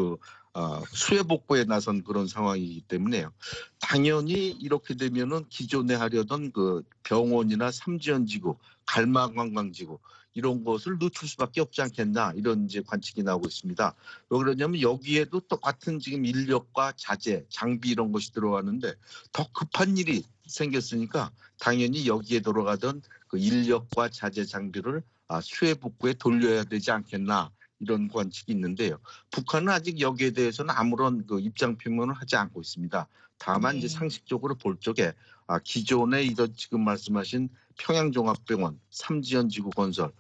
[SPEAKER 4] 수해 복구에 나선 그런 상황이기 때문에요. 당연히 이렇게 되면은 기존에 하려던 그 병원이나 삼지연지구, 갈마관광지구 이런 것을 늦출 수밖에 없지 않겠나 이런 이제 관측이 나오고 있습니다. 왜 그러냐면 여기에도 똑같은 지금 인력과 자재, 장비 이런 것이 들어가는데 더 급한 일이 생겼으니까 당연히 여기에 들어가던 그 인력과 자재, 장비를 수해 복구에 돌려야 되지 않겠나 이런 관측이 있는데요. 북한은 아직 여기에 대해서는 아무런 그 입장 표명을 하지 않고 있습니다. 다만 이제 상식적으로 볼 적에 기존에 이런 지금 말씀하신 평양종합병원, 삼지연지구 건설,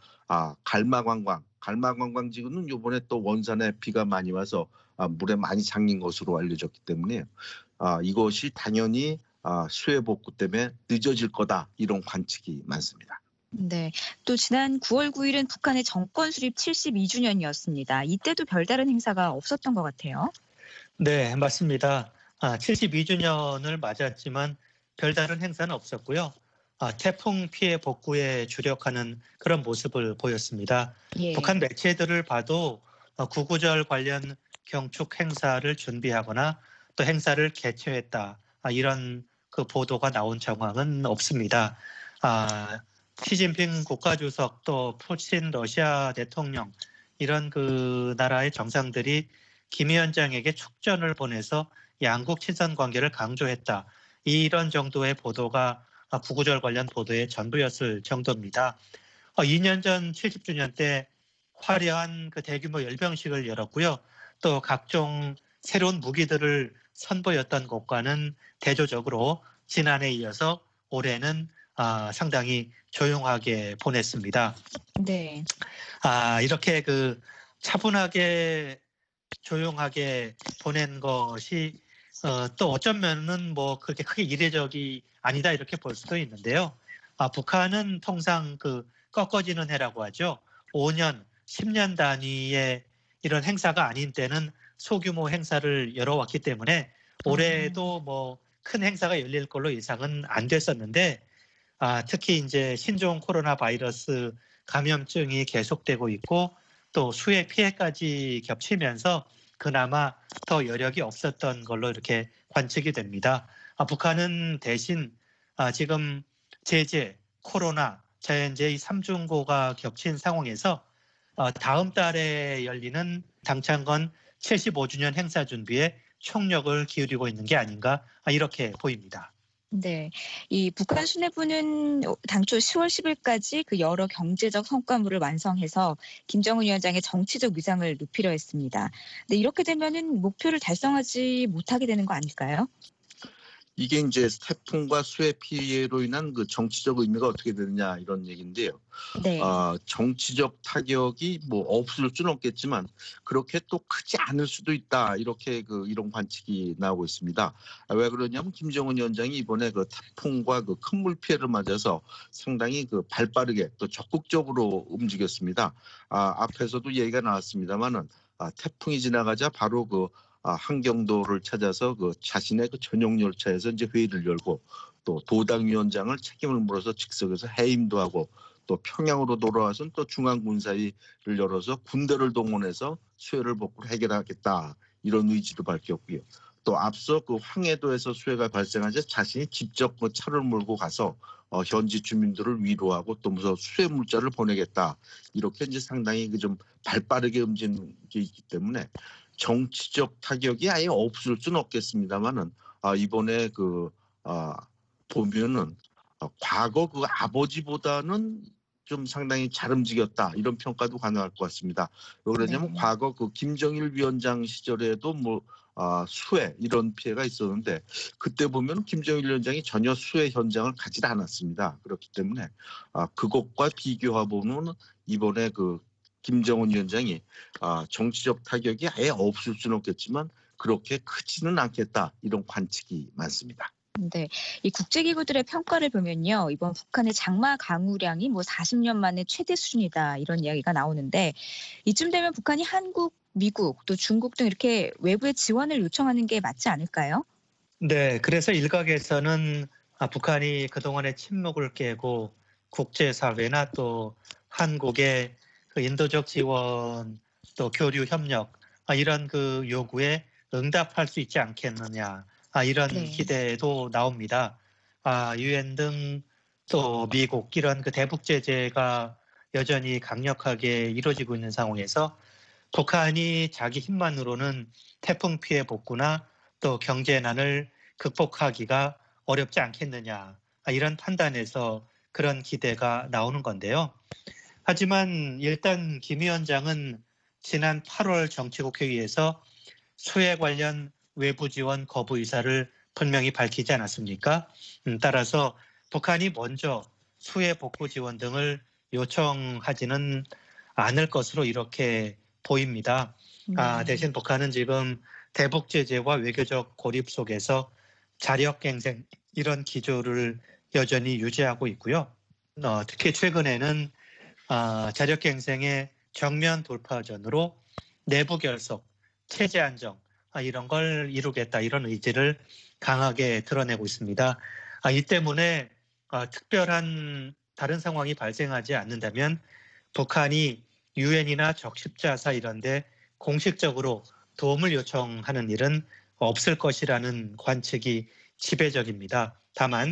[SPEAKER 4] 갈마관광지구는 이번에 또 원산에 비가 많이 와서 물에 많이 잠긴 것으로 알려졌기 때문에 이것이 당연히 수해 복구 때문에 늦어질 거다 이런 관측이 많습니다.
[SPEAKER 3] 네, 또 지난 9월 9일은 북한의 정권 수립 72주년이었습니다. 이때도 별다른 행사가 없었던 것 같아요.
[SPEAKER 5] 네, 맞습니다. 72주년을 맞았지만 별다른 행사는 없었고요. 태풍 피해 복구에 주력하는 그런 모습을 보였습니다. 북한 매체들을 봐도 구구절 관련 경축 행사를 준비하거나 또 행사를 개최했다 이런 그 보도가 나온 정황은 없습니다. 시진핑 국가주석 또 푸틴 러시아 대통령 이런 그 나라의 정상들이 김 위원장에게 축전을 보내서 양국 친선 관계를 강조했다. 이런 정도의 보도가 구구절 관련 보도의 전부였을 정도입니다. 2년 전 70주년 때 화려한 그 대규모 열병식을 열었고요. 또 각종 새로운 무기들을 선보였던 것과는 대조적으로 지난해에 이어서 올해는 상당히 조용하게 보냈습니다.
[SPEAKER 3] 네.
[SPEAKER 5] 이렇게 그 차분하게 조용하게 보낸 것이 또 어쩌면은 뭐 그렇게 크게 이례적이 아니다 이렇게 볼 수도 있는데요. 북한은 통상 그 꺾어지는 해라고 하죠. 5년, 10년 단위의 이런 행사가 아닌 때는 소규모 행사를 열어왔기 때문에 올해도 뭐 큰 행사가 열릴 걸로 예상은 안 됐었는데 특히 이제 신종 코로나 바이러스 감염증이 계속되고 있고 또 수해 피해까지 겹치면서 그나마 더 여력이 없었던 걸로 이렇게 관측이 됩니다. 북한은 대신 지금 제재, 코로나, 자연재해 3중고가 겹친 상황에서 다음 달에 열리는 당창건 75주년 행사 준비에 총력을 기울이고 있는 게 아닌가 이렇게 보입니다.
[SPEAKER 3] 네, 이 북한 수뇌부는 당초 10월 10일까지 그 여러 경제적 성과물을 완성해서 김정은 위원장의 정치적 위상을 높이려 했습니다. 근데 이렇게 되면은 목표를 달성하지 못하게 되는 거 아닐까요?
[SPEAKER 4] 이게 이제 태풍과 수해 피해로 인한 그 정치적 의미가 어떻게 되느냐 이런 얘기인데요.
[SPEAKER 3] 네.
[SPEAKER 4] 정치적 타격이 뭐 없을 수는 없겠지만 그렇게 또 크지 않을 수도 있다 이렇게 이런 관측이 나오고 있습니다. 왜 그러냐면 김정은 위원장이 이번에 그 태풍과 그 큰 물 피해를 맞아서 상당히 발빠르게 또 적극적으로 움직였습니다. 앞에서도 얘기가 나왔습니다만은 태풍이 지나가자 바로 한경도를 찾아서 자신의 전용 열차에서 이제 회의를 열고 또 도당위원장을 책임을 물어서 즉석에서 해임도 하고 또 평양으로 돌아와서 또 중앙군사위를 열어서 군대를 동원해서 수해를 복구를 해결하겠다 이런 의지도 밝혔고요. 또 앞서 황해도에서 수해가 발생하자 자신이 직접 차를 몰고 가서 현지 주민들을 위로하고 또 무슨 수해 물자를 보내겠다 이렇게 이제 상당히 좀 발빠르게 움직이는 게 있기 때문에. 정치적 타격이 아예 없을 수는 없겠습니다만은 이번에 보면은 과거 아버지보다는 좀 상당히 잘 움직였다 이런 평가도 가능할 것 같습니다. 왜 그러냐면 과거 김정일 위원장 시절에도 수해 이런 피해가 있었는데 그때 보면 김정일 위원장이 전혀 수해 현장을 가지 않았습니다. 그렇기 때문에 그것과 비교해 보면 이번에 김정은 위원장이 정치적 타격이 아예 없을 수는 없겠지만 그렇게 크지는 않겠다 이런 관측이 많습니다.
[SPEAKER 3] 네, 이 국제기구들의 평가를 보면요, 이번 북한의 장마 강우량이 40년 만에 최대 수준이다 이런 이야기가 나오는데 이쯤 되면 북한이 한국, 미국 또 중국 등 이렇게 외부의 지원을 요청하는 게 맞지 않을까요?
[SPEAKER 5] 네, 그래서 일각에서는 북한이 그동안의 침묵을 깨고 국제사회나 또 한국의 인도적 지원 또 교류 협력 이런 요구에 응답할 수 있지 않겠느냐 이런 기대도 나옵니다. 유엔 등 또 미국 이런 대북 제재가 여전히 강력하게 이루어지고 있는 상황에서 북한이 자기 힘만으로는 태풍 피해 복구나 또 경제난을 극복하기가 어렵지 않겠느냐 이런 판단에서 그런 기대가 나오는 건데요. 하지만 일단 김 위원장은 지난 8월 정치국 회의에서 수해 관련 외부 지원 거부 의사를 분명히 밝히지 않았습니까? 따라서 북한이 먼저 수해 복구 지원 등을 요청하지는 않을 것으로 이렇게 보입니다. 대신 북한은 지금 대북 제재와 외교적 고립 속에서 자력갱생 이런 기조를 여전히 유지하고 있고요. 특히 최근에는 자력갱생의 정면 돌파전으로 내부 결속, 체제 안정 이런 걸 이루겠다 이런 의지를 강하게 드러내고 있습니다. 이 때문에 특별한 다른 상황이 발생하지 않는다면 북한이 유엔이나 적십자사 이런 데 공식적으로 도움을 요청하는 일은 없을 것이라는 관측이 지배적입니다. 다만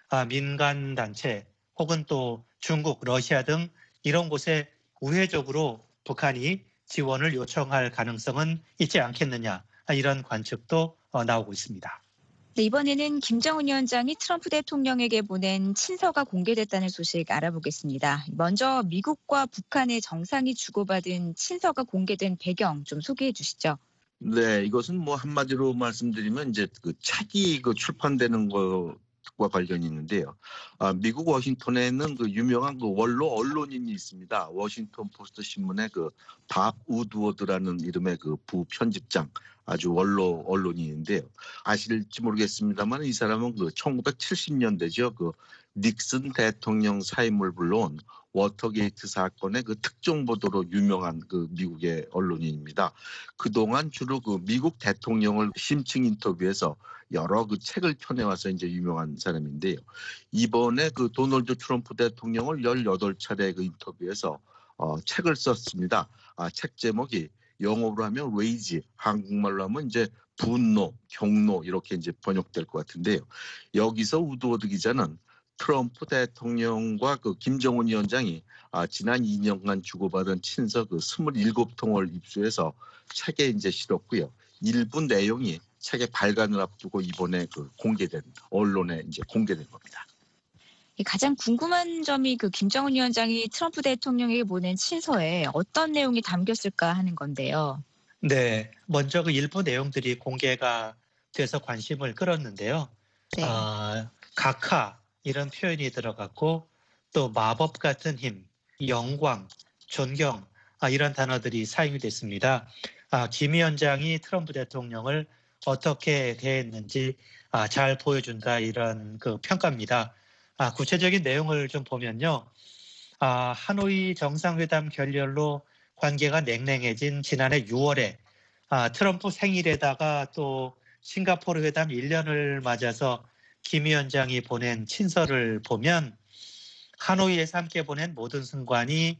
[SPEAKER 5] 민간단체 혹은 또 중국, 러시아 등 이런 곳에 우회적으로 북한이 지원을 요청할 가능성은 있지 않겠느냐 이런 관측도 나오고 있습니다.
[SPEAKER 3] 네, 이번에는 김정은 위원장이 트럼프 대통령에게 보낸 친서가 공개됐다는 소식 알아보겠습니다. 먼저 미국과 북한의 정상이 주고받은 친서가 공개된 배경 좀 소개해 주시죠.
[SPEAKER 4] 네, 이것은 한마디로 말씀드리면 이제 책이 출판되는 것과 관련이 있는데요. 미국 워싱턴에는 유명한 원로 언론인이 있습니다. 워싱턴 포스트 신문의 밥 우드워드라는 이름의 부편집장. 아주 언론인인데요. 아실지 모르겠습니다만 이 사람은 그 1970년대죠. 그 닉슨 대통령 사임을 불러온 워터게이트 사건의 그 특종 보도로 유명한 그 미국의 언론인입니다. 그동안 주로 그 미국 대통령을 심층 인터뷰에서 여러 그 책을 펴내와서 이제 유명한 사람인데요. 이번에 그 도널드 트럼프 대통령을 18차례 그 인터뷰에서 책을 썼습니다. 책 제목이 영어로 하면 rage, 한국말로 하면 이제 분노, 경로 이렇게 이제 번역될 것 같은데요. 여기서 우드워드 기자는 트럼프 대통령과 그 김정은 위원장이 지난 2년간 주고받은 친서 그 27통을 입수해서 책에 이제 실었고요. 일부 내용이 책의 발간을 앞두고 이번에 그 언론에 이제 공개된 겁니다.
[SPEAKER 3] 가장 궁금한 점이 그 김정은 위원장이 트럼프 대통령에게 보낸 친서에 어떤 내용이 담겼을까 하는 건데요.
[SPEAKER 5] 네, 먼저 그 일부 내용들이 공개가 돼서 관심을 끌었는데요.
[SPEAKER 3] 네.
[SPEAKER 5] 각하 이런 표현이 들어갔고 또 마법 같은 힘, 영광, 존경 이런 단어들이 사용이 됐습니다. 김 위원장이 트럼프 대통령을 어떻게 대했는지 잘 보여준다 이런 그 평가입니다. 구체적인 내용을 좀 보면요. 하노이 정상회담 결렬로 관계가 냉랭해진 지난해 6월에 트럼프 생일에다가 또 싱가포르 회담 1년을 맞아서 김 위원장이 보낸 친서를 보면 하노이에서 함께 보낸 모든 순간이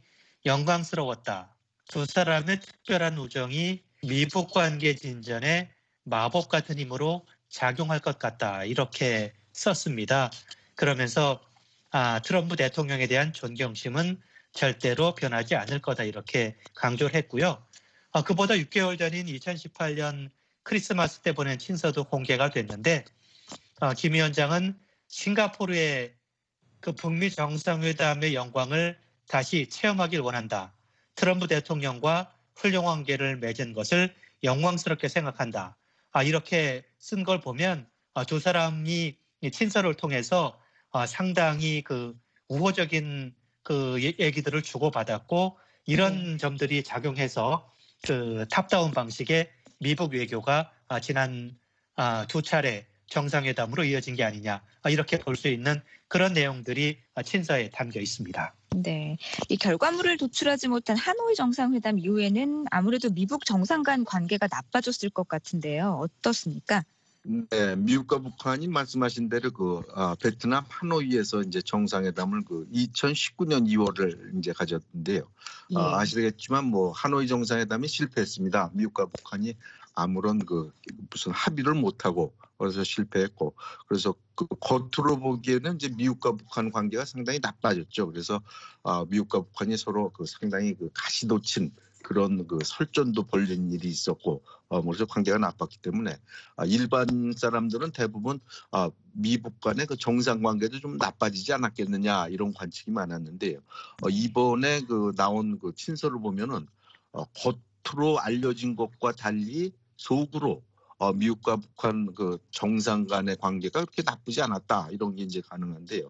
[SPEAKER 5] 영광스러웠다. 두 사람의 특별한 우정이 미북 관계 진전에 마법 같은 힘으로 작용할 것 같다. 이렇게 썼습니다. 그러면서 트럼프 대통령에 대한 존경심은 절대로 변하지 않을 거다. 이렇게 강조를 했고요. 그보다 6개월 전인 2018년 크리스마스 때 보낸 친서도 공개가 됐는데 김 위원장은 싱가포르의 그 북미 정상회담의 영광을 다시 체험하길 원한다. 트럼프 대통령과 훌륭한 관계를 맺은 것을 영광스럽게 생각한다. 이렇게 쓴 걸 보면 두 사람이 친서를 통해서 상당히 그 우호적인 그 얘기들을 주고받았고 이런 점들이 작용해서 그 탑다운 방식의 미북 외교가 지난 두 차례 정상회담으로 이어진 게 아니냐 이렇게 볼 수 있는 그런 내용들이 친서에 담겨 있습니다.
[SPEAKER 3] 네, 이 결과물을 도출하지 못한 하노이 정상회담 이후에는 아무래도 미북 정상 간 관계가 나빠졌을 것 같은데요. 어떻습니까?
[SPEAKER 4] 네, 미국과 북한이 말씀하신 대로 그 베트남 하노이에서 이제 정상회담을 그 2019년 2월을 이제 가졌는데요.
[SPEAKER 3] 예.
[SPEAKER 4] 아시겠지만 뭐 하노이 정상회담이 실패했습니다. 미국과 북한이 아무런 그 무슨 합의를 못하고 그래서 실패했고 그래서 그 겉으로 보기에는 이제 미국과 북한 관계가 상당히 나빠졌죠. 그래서 미국과 북한이 서로 그 상당히 그 가시돋친 그런 그 설전도 벌린 일이 있었고 그래서 관계가 나빴기 때문에 일반 사람들은 대부분 미북 간의 그 정상 관계도 좀 나빠지지 않았겠느냐 이런 관측이 많았는데요. 이번에 그 나온 그 친서를 보면은 겉으로 알려진 것과 달리 속으로 미국과 북한 그 정상 간의 관계가 그렇게 나쁘지 않았다 이런 게 이제 가능한데요.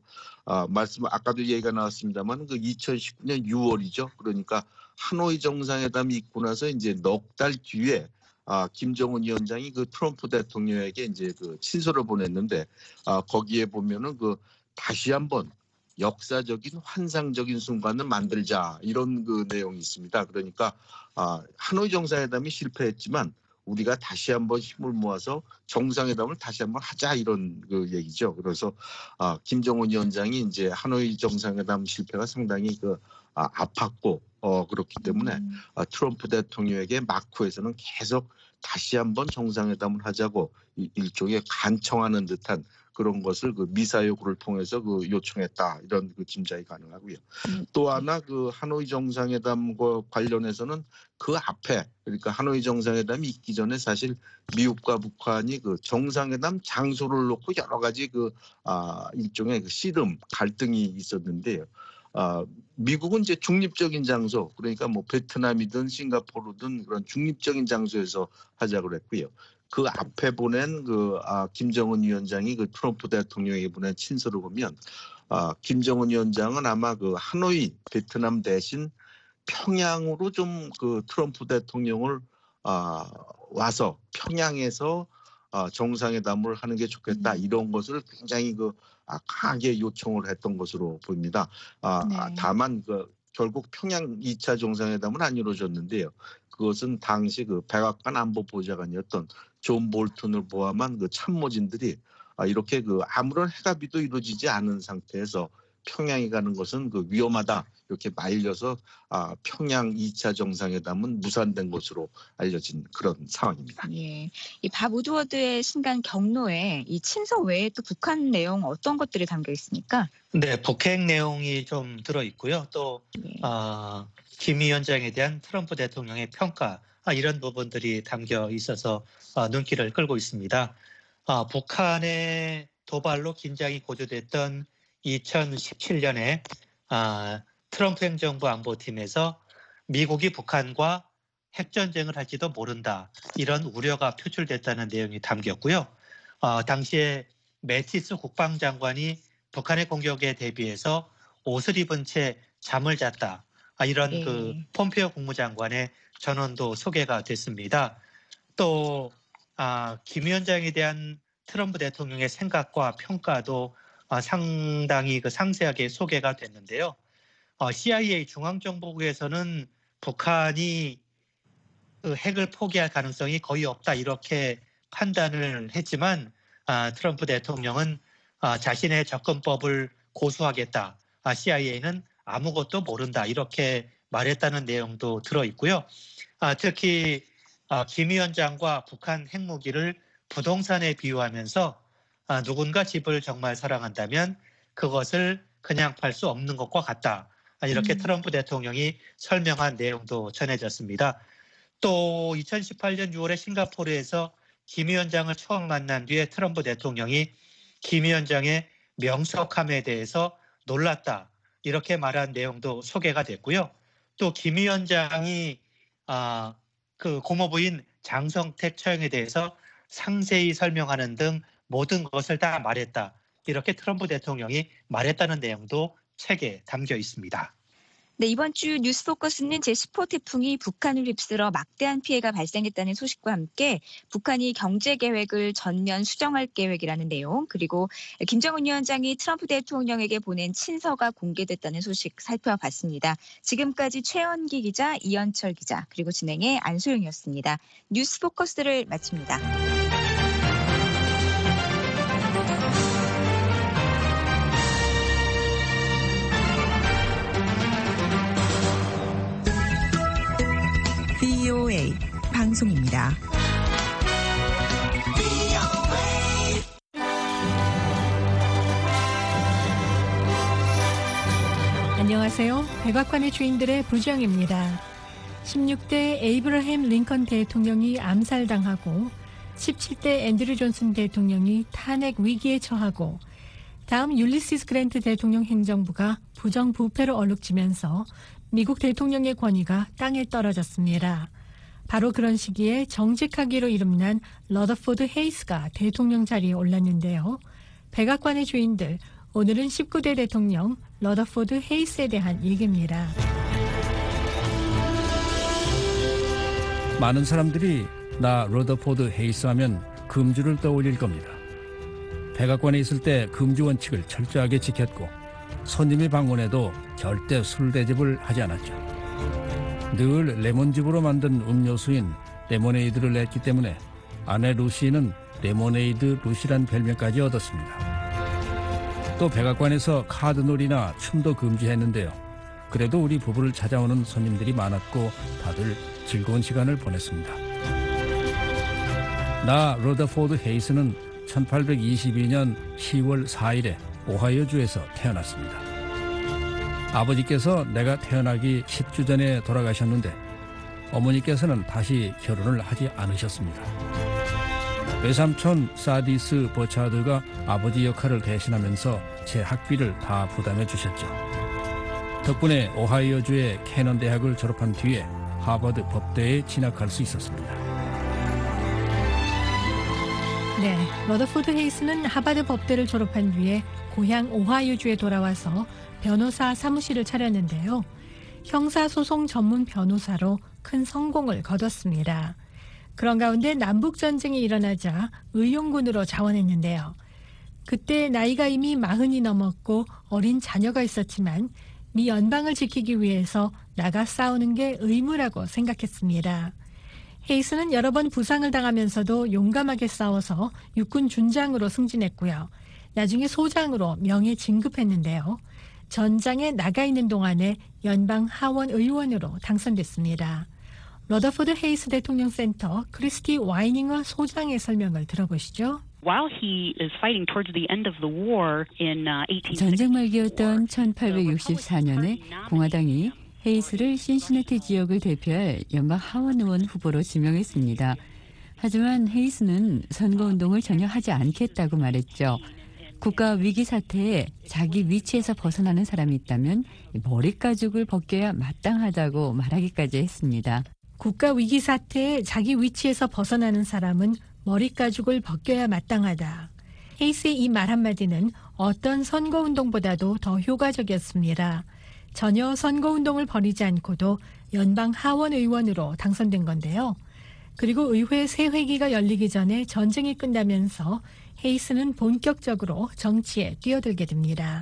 [SPEAKER 4] 아까도 얘기가 나왔습니다만 그 2019년 6월이죠. 그러니까 하노이 정상회담이 있고 나서 이제 넉 달 뒤에 김정은 위원장이 그 트럼프 대통령에게 이제 그 친서를 보냈는데 거기에 보면은 그 다시 한번 역사적인 환상적인 순간을 만들자 이런 그 내용이 있습니다. 그러니까 하노이 정상회담이 실패했지만 우리가 다시 한번 힘을 모아서 정상회담을 다시 한번 하자 이런 그 얘기죠. 그래서 김정은 위원장이 이제 하노이 정상회담 실패가 상당히 그 아팠고 그렇기 때문에 트럼프 대통령에게 마쿠에서는 계속 다시 한번 정상회담을 하자고 일종의 간청하는 듯한 그런 것을 그 미사 요구를 통해서 그 요청했다 이런 그 짐작이 가능하고요. 또 하나 그 하노이 정상회담과 관련해서는 그 앞에 그러니까 하노이 정상회담이 있기 전에 사실 미국과 북한이 그 정상회담 장소를 놓고 여러 가지 그 일종의 그 씨름 갈등이 있었는데요. 미국은 이제 중립적인 장소 그러니까 뭐 베트남이든 싱가포르든 그런 중립적인 장소에서 하자고 그랬고요. 그 앞에 보낸 그 김정은 위원장이 그 트럼프 대통령에게 보낸 친서를 보면 김정은 위원장은 아마 그 하노이 베트남 대신 평양으로 좀 그 트럼프 대통령을 와서 평양에서 정상회담을 하는 게 좋겠다 이런 것을 굉장히 강하게 요청을 했던 것으로 보입니다.
[SPEAKER 3] 네.
[SPEAKER 4] 다만 결국 평양 2차 정상회담은 안 이루어졌는데요. 그것은 당시 백악관 안보보좌관이었던 존 볼튼을 포함한 참모진들이 이렇게 아무런 해가비도 이루어지지 않은 상태에서 평양에 가는 것은 위험하다 이렇게 말려서 평양 2차 정상회담은 무산된 것으로 알려진 그런 상황입니다.
[SPEAKER 3] 예. 이 밥 우드워드의 신간 경로에 이 친서 외에 또 북한 내용 어떤 것들이 담겨 있습니까?
[SPEAKER 5] 네, 북핵 내용이 좀 들어 있고요. 또
[SPEAKER 3] 예.
[SPEAKER 5] 김 위원장에 대한 트럼프 대통령의 평가 이런 부분들이 담겨 있어서 눈길을 끌고 있습니다. 북한의 도발로 긴장이 고조됐던 2017년에 트럼프 행정부 안보팀에서 미국이 북한과 핵전쟁을 할지도 모른다 이런 우려가 표출됐다는 내용이 담겼고요. 당시에 매티스 국방장관이 북한의 공격에 대비해서 옷을 입은 채 잠을 잤다 이런 폼페이오 국무장관의 전언도 소개가 됐습니다. 또 김 위원장에 대한 트럼프 대통령의 생각과 평가도 상당히 상세하게 소개가 됐는데요. CIA 중앙정보국에서는 북한이 핵을 포기할 가능성이 거의 없다 이렇게 판단을 했지만 트럼프 대통령은 자신의 접근법을 고수하겠다. CIA는 아무것도 모른다 이렇게 말했다는 내용도 들어있고요. 특히 김 위원장과 북한 핵무기를 부동산에 비유하면서 누군가 집을 정말 사랑한다면 그것을 그냥 팔 수 없는 것과 같다. 이렇게 트럼프 대통령이 설명한 내용도 전해졌습니다. 또 2018년 6월에 싱가포르에서 김 위원장을 처음 만난 뒤에 트럼프 대통령이 김 위원장의 명석함에 대해서 놀랐다. 이렇게 말한 내용도 소개가 됐고요. 또 김 위원장이 그 고모부인 장성택 처형에 대해서 상세히 설명하는 등 모든 것을 다 말했다. 이렇게 트럼프 대통령이 말했다는 내용도 책에 담겨 있습니다.
[SPEAKER 3] 네, 이번 주 뉴스포커스는 제10호 태풍이 북한을 휩쓸어 막대한 피해가 발생했다는 소식과 함께 북한이 경제 계획을 전면 수정할 계획이라는 내용, 그리고 김정은 위원장이 트럼프 대통령에게 보낸 친서가 공개됐다는 소식 살펴봤습니다. 지금까지 최연기 기자, 이현철 기자, 그리고 진행의 안소영이었습니다. 뉴스포커스를 마칩니다.
[SPEAKER 7] VOA 방송입니다.
[SPEAKER 8] 안녕하세요. 백악관의 주인들의 부정입니다. 16대 에이브러햄 링컨 대통령이 암살당하고 17대 앤드류 존슨 대통령이 탄핵 위기에 처하고 다음 율리시스 그랜트 대통령 행정부가 부정부패로 얼룩지면서 미국 대통령의 권위가 땅에 떨어졌습니다. 바로 그런 시기에 정직하기로 이름난 러더포드 헤이스가 대통령 자리에 올랐는데요. 백악관의 주인들, 오늘은 19대 대통령 러더포드 헤이스에 대한 얘기입니다.
[SPEAKER 9] 많은 사람들이 나 러더포드 헤이스 하면 금주를 떠올릴 겁니다. 백악관에 있을 때 금주 원칙을 철저하게 지켰고 손님이 방문해도 절대 술 대접을 하지 않았죠. 늘 레몬즙으로 만든 음료수인 레모네이드를 냈기 때문에 아내 루시는 레모네이드 루시란 별명까지 얻었습니다. 또 백악관에서 카드놀이나 춤도 금지했는데요. 그래도 우리 부부를 찾아오는 손님들이 많았고 다들 즐거운 시간을 보냈습니다. 나 러더포드 헤이스는 1822년 10월 4일에 오하이오주에서 태어났습니다. 아버지께서 내가 태어나기 10주 전에 돌아가셨는데 어머니께서는 다시 결혼을 하지 않으셨습니다. 외삼촌 사디스 버차드가 아버지 역할을 대신하면서 제 학비를 다 부담해 주셨죠. 덕분에 오하이오주의 캐넌 대학을 졸업한 뒤에 하버드 법대에 진학할 수 있었습니다.
[SPEAKER 8] 네, 러더포드 헤이스는 하버드 법대를 졸업한 뒤에 고향 오하이오주에 돌아와서 변호사 사무실을 차렸는데요. 형사소송 전문 변호사로 큰 성공을 거뒀습니다. 그런 가운데 남북전쟁이 일어나자 의용군으로 자원했는데요. 그때 나이가 이미 40이 넘었고 어린 자녀가 있었지만 미 연방을 지키기 위해서 나가 싸우는 게 의무라고 생각했습니다. 헤이스는 여러 번 부상을 당하면서도 용감하게 싸워서 육군 준장으로 승진했고요. 나중에 소장으로 명예 진급했는데요. 전장에 나가 있는 동안에 연방 하원 의원으로 당선됐습니다. 러더포드 헤이스 대통령 센터 크리스티 와이닝어 소장의 설명을 들어보시죠.
[SPEAKER 10] 전쟁 말기였던 1864년에 공화당이 헤이스를 신시내티 지역을 대표할 연방 하원 의원 후보로 지명했습니다. 하지만 헤이스는 선거운동을 전혀 하지 않겠다고 말했죠. 국가 위기 사태에 자기 위치에서 벗어나는 사람이 있다면 머리가죽을 벗겨야 마땅하다고 말하기까지 했습니다.
[SPEAKER 8] 국가 위기 사태에 자기 위치에서 벗어나는 사람은 머리가죽을 벗겨야 마땅하다. 헤이스의 이 말 한마디는 어떤 선거운동보다도 더 효과적이었습니다. 전혀 선거운동을 벌이지 않고도 연방 하원 의원으로 당선된 건데요. 그리고 의회 새 회기가 열리기 전에 전쟁이 끝나면서 헤이스는 본격적으로 정치에 뛰어들게 됩니다.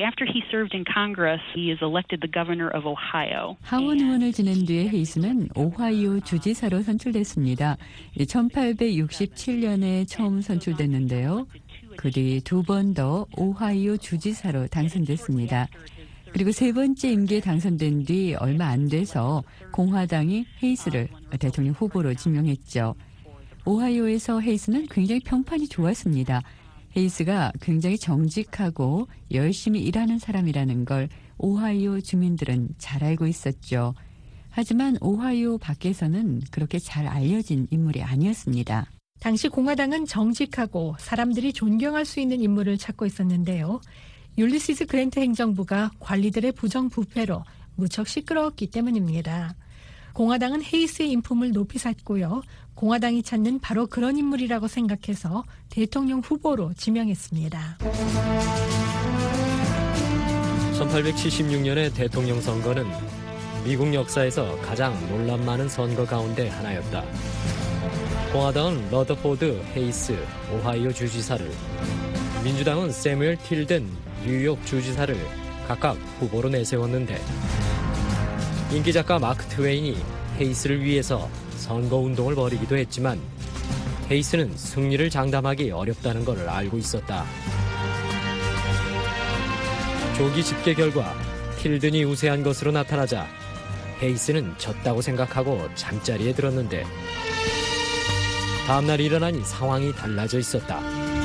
[SPEAKER 10] 하원 의원을 지낸 뒤에 헤이스는 오하이오 주지사로 선출됐습니다. 1867년에 처음 선출됐는데요. 그 뒤 두 번 더 오하이오 주지사로 당선됐습니다. 그리고 세 번째 임기에 당선된 뒤 얼마 안 돼서 공화당이 헤이스를 대통령 후보로 지명했죠. 오하이오에서 헤이스는 굉장히 평판이 좋았습니다. 헤이스가 굉장히 정직하고 열심히 일하는 사람이라는 걸 오하이오 주민들은 잘 알고 있었죠. 하지만 오하이오 밖에서는 그렇게 잘 알려진 인물이 아니었습니다.
[SPEAKER 8] 당시 공화당은 정직하고 사람들이 존경할 수 있는 인물을 찾고 있었는데요. 율리시스 그랜트 행정부가 관리들의 부정부패로 무척 시끄러웠기 때문입니다. 공화당은 헤이스의 인품을 높이 샀고요. 공화당이 찾는 바로 그런 인물이라고 생각해서 대통령 후보로 지명했습니다.
[SPEAKER 11] 1876년의 대통령 선거는 미국 역사에서 가장 논란 많은 선거 가운데 하나였다. 공화당은 러더포드 헤이스 오하이오 주지사를, 민주당은 세뮤얼 틸든 뉴욕 주지사를 각각 후보로 내세웠는데 인기작가 마크 트웨인이 헤이스를 위해서 선거운동을 벌이기도 했지만 헤이스는 승리를 장담하기 어렵다는 것을 알고 있었다. 조기 집계 결과 틸든이 우세한 것으로 나타나자 헤이스는 졌다고 생각하고 잠자리에 들었는데 다음날 일어나니 상황이 달라져 있었다.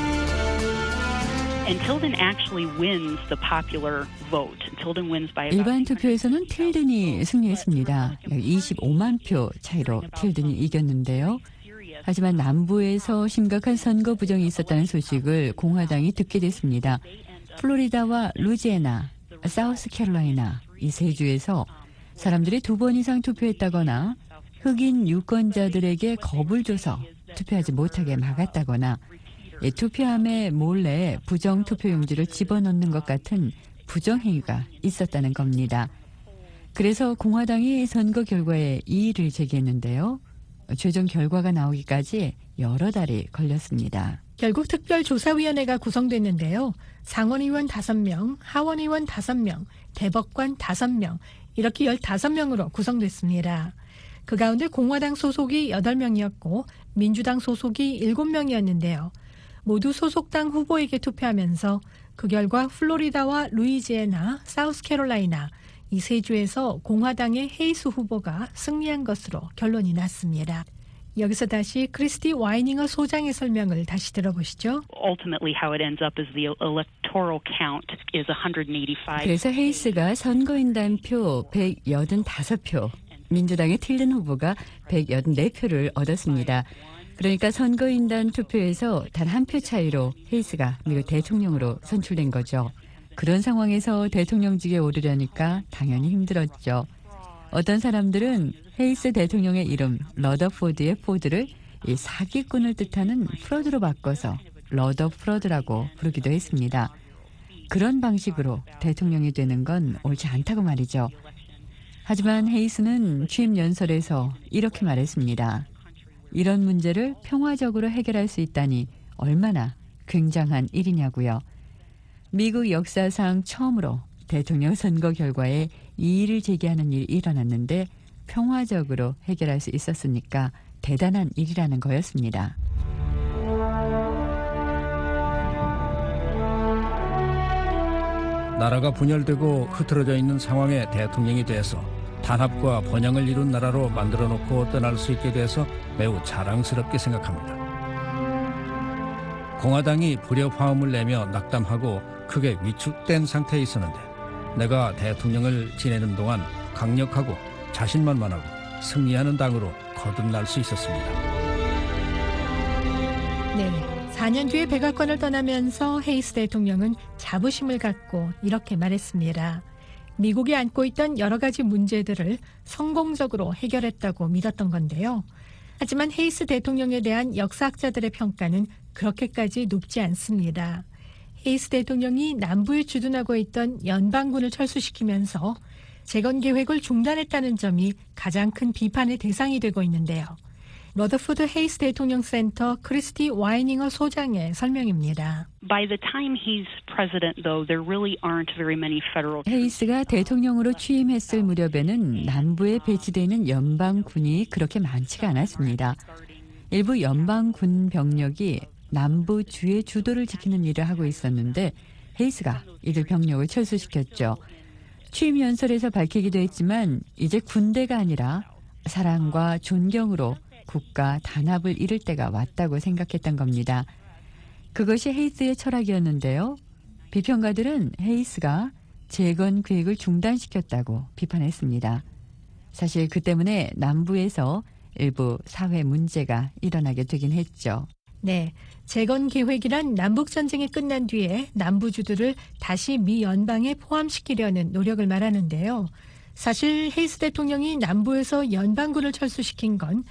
[SPEAKER 10] 일반 투표에서는 틸든이 승리했습니다. 25만 표 차이로 틸든이 이겼는데요. 하지만 남부에서 심각한 선거 부정이 있었다는 소식을 공화당이 듣게 됐습니다. 플로리다와 루지애나, 사우스캐롤라이나 이 세 주에서 사람들이 2번 이상 투표했다거나 흑인 유권자들에게 겁을 줘서 투표하지 못하게 막았다거나 투표함에 몰래 부정투표용지를 집어넣는 것 같은 부정행위가 있었다는 겁니다. 그래서 공화당이 선거 결과에 이의를 제기했는데요. 최종 결과가 나오기까지 여러 달이 걸렸습니다.
[SPEAKER 8] 결국 특별조사위원회가 구성됐는데요. 상원의원 5명, 하원의원 5명, 대법관 5명, 이렇게 15명으로 구성됐습니다. 그 가운데 공화당 소속이 8명이었고 민주당 소속이 7명이었는데요. 모두 소속당 후보에게 투표하면서 그 결과 플로리다와 루이지애나, 사우스캐롤라이나 이 세 주에서 공화당의 헤이스 후보가 승리한 것으로 결론이 났습니다. 여기서 다시 크리스티 와이닝어 소장의 설명을 다시 들어보시죠.
[SPEAKER 10] 그래서 헤이스가 선거인단 표 185표, 민주당의 틸든 후보가 184표를 얻었습니다. 그러니까 선거인단 투표에서 단 한 표 차이로 헤이스가 미국 대통령으로 선출된 거죠. 그런 상황에서 대통령직에 오르려니까 당연히 힘들었죠. 어떤 사람들은 헤이스 대통령의 이름 러더포드의 포드를 이 사기꾼을 뜻하는 프로드로 바꿔서 러더프로드라고 부르기도 했습니다. 그런 방식으로 대통령이 되는 건 옳지 않다고 말이죠. 하지만 헤이스는 취임 연설에서 이렇게 말했습니다. 이런 문제를 평화적으로 해결할 수 있다니 얼마나 굉장한 일이냐고요. 미국 역사상 처음으로 대통령 선거 결과에 이의를 제기하는 일이 일어났는데 평화적으로 해결할 수 있었으니까 대단한 일이라는 거였습니다.
[SPEAKER 9] 나라가 분열되고 흐트러져 있는 상황에 대통령이 돼서 단합과 번영을 이룬 나라로 만들어 놓고 떠날 수 있게 돼서 매우 자랑스럽게 생각합니다. 공화당이 불협화음을 내며 낙담하고 크게 위축된 상태에 있었는데 내가 대통령을 지내는 동안 강력하고 자신만만하고 승리하는 당으로 거듭날 수 있었습니다.
[SPEAKER 8] 네, 4년 뒤에 백악관을 떠나면서 헤이스 대통령은 자부심을 갖고 이렇게 말했습니다. 미국이 안고 있던 여러 가지 문제들을 성공적으로 해결했다고 믿었던 건데요. 하지만 헤이스 대통령에 대한 역사학자들의 평가는 그렇게까지 높지 않습니다. 헤이스 대통령이 남부에 주둔하고 있던 연방군을 철수시키면서 재건 계획을 중단했다는 점이 가장 큰 비판의 대상이 되고 있는데요. 러더포드 헤이스 대통령 센터 크리스티 와이닝어 소장의 설명입니다.
[SPEAKER 12] By the time he's president, though, there really aren't very many federal.
[SPEAKER 10] 헤이스가 대통령으로 취임했을 무렵에는 남부에 배치되어 있는 연방군이 그렇게 많지가 않았습니다. 일부 연방군 병력이 남부 주의 주도를 지키는 일을 하고 있었는데 헤이스가 이들 병력을 철수시켰죠. 취임 연설에서 밝히기도 했지만 이제 군대가 아니라 사랑과 존경으로 국가 단합을 이룰 때가 왔다고 생각했던 겁니다. 그것이 헤이스의 철학이었는데요. 비평가들은 헤이스가 재건 계획을 중단시켰다고 비판했습니다. 사실 그 때문에 남부에서 일부 사회 문제가 일어나게 되긴 했죠.
[SPEAKER 8] 네, 재건 계획이란 남북전쟁이 끝난 뒤에 남부주들을 다시 미 연방에 포함시키려는 노력을 말하는데요. 사실 헤이스 대통령이 남부에서 연방군을 철수시킨 건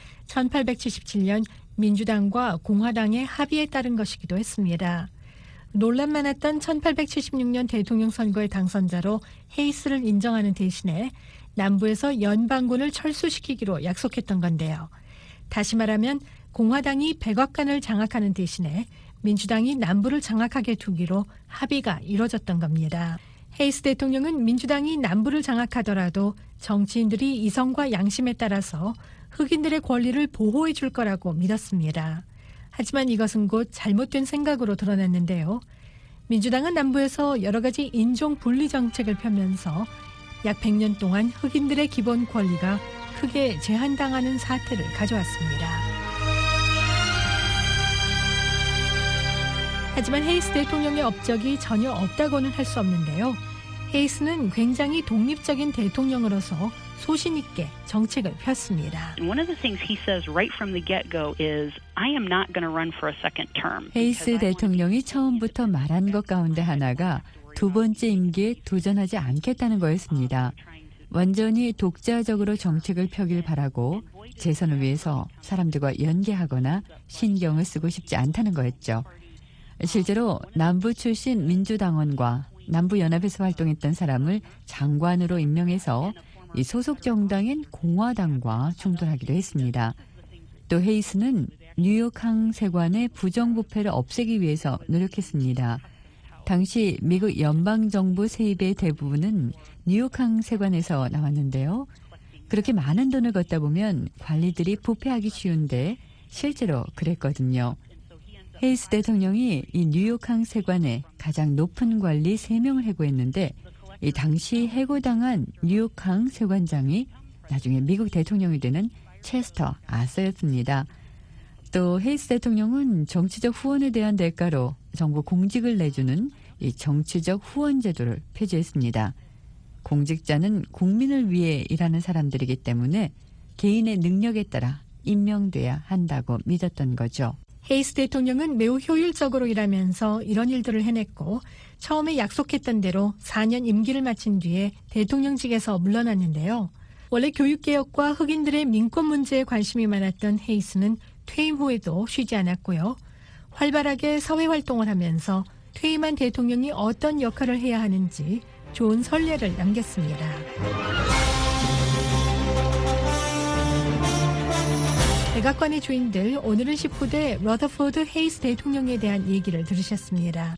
[SPEAKER 8] 1877년 민주당과 공화당의 합의에 따른 것이기도 했습니다. 논란 많았던 1876년 대통령 선거의 당선자로 헤이스를 인정하는 대신에 남부에서 연방군을 철수시키기로 약속했던 건데요. 다시 말하면 공화당이 백악관을 장악하는 대신에 민주당이 남부를 장악하게 두기로 합의가 이뤄졌던 겁니다. 헤이스 대통령은 민주당이 남부를 장악하더라도 정치인들이 이성과 양심에 따라서 흑인들의 권리를 보호해 줄 거라고 믿었습니다. 하지만 이것은 곧 잘못된 생각으로 드러났는데요. 민주당은 남부에서 여러 가지 인종 분리 정책을 펴면서 약 100년 동안 흑인들의 기본 권리가 크게 제한당하는 사태를 가져왔습니다. 하지만 헤이스 대통령의 업적이 전혀 없다고는 할 수 없는데요. 헤이스는 굉장히 독립적인 대통령으로서 소신 있게 정책을 폈습니다.
[SPEAKER 12] One of the things he says right from the get-go is, I am not going to run for a second term.
[SPEAKER 10] 헤이스 대통령이 처음부터 말한 것 가운데 하나가 두 번째 임기에 도전하지 않겠다는 거였습니다. 완전히 독자적으로 정책을 펴길 바라고 재선을 위해서 사람들과 연계하거나 신경을 쓰고 싶지 않다는 거였죠. 실제로 남부 출신 민주당원과 남부연합에서 활동했던 사람을 장관으로 임명해서 이 소속 정당인 공화당과 충돌하기도 했습니다. 또 헤이스는 뉴욕 항세관의 부정부패를 없애기 위해서 노력했습니다. 당시 미국 연방정부 세입의 대부분은 뉴욕 항세관에서 나왔는데요. 그렇게 많은 돈을 걷다 보면 관리들이 부패하기 쉬운데 실제로 그랬거든요. 헤이스 대통령이 이 뉴욕 항세관의 가장 높은 관리 3명을 해고했는데 이 당시 해고당한 뉴욕 항세관장이 나중에 미국 대통령이 되는 체스터 아서였습니다. 또 헤이스 대통령은 정치적 후원에 대한 대가로 정부 공직을 내주는 이 정치적 후원 제도를 폐지했습니다. 공직자는 국민을 위해 일하는 사람들이기 때문에 개인의 능력에 따라 임명돼야 한다고 믿었던 거죠.
[SPEAKER 8] 헤이스 대통령은 매우 효율적으로 일하면서 이런 일들을 해냈고 처음에 약속했던 대로 4년 임기를 마친 뒤에 대통령직에서 물러났는데요. 원래 교육개혁과 흑인들의 민권 문제에 관심이 많았던 헤이스는 퇴임 후에도 쉬지 않았고요. 활발하게 사회활동을 하면서 퇴임한 대통령이 어떤 역할을 해야 하는지 좋은 선례를 남겼습니다. 백악관의 주인들, 오늘은 19대 러더포드 헤이스 대통령에 대한 얘기를 들으셨습니다.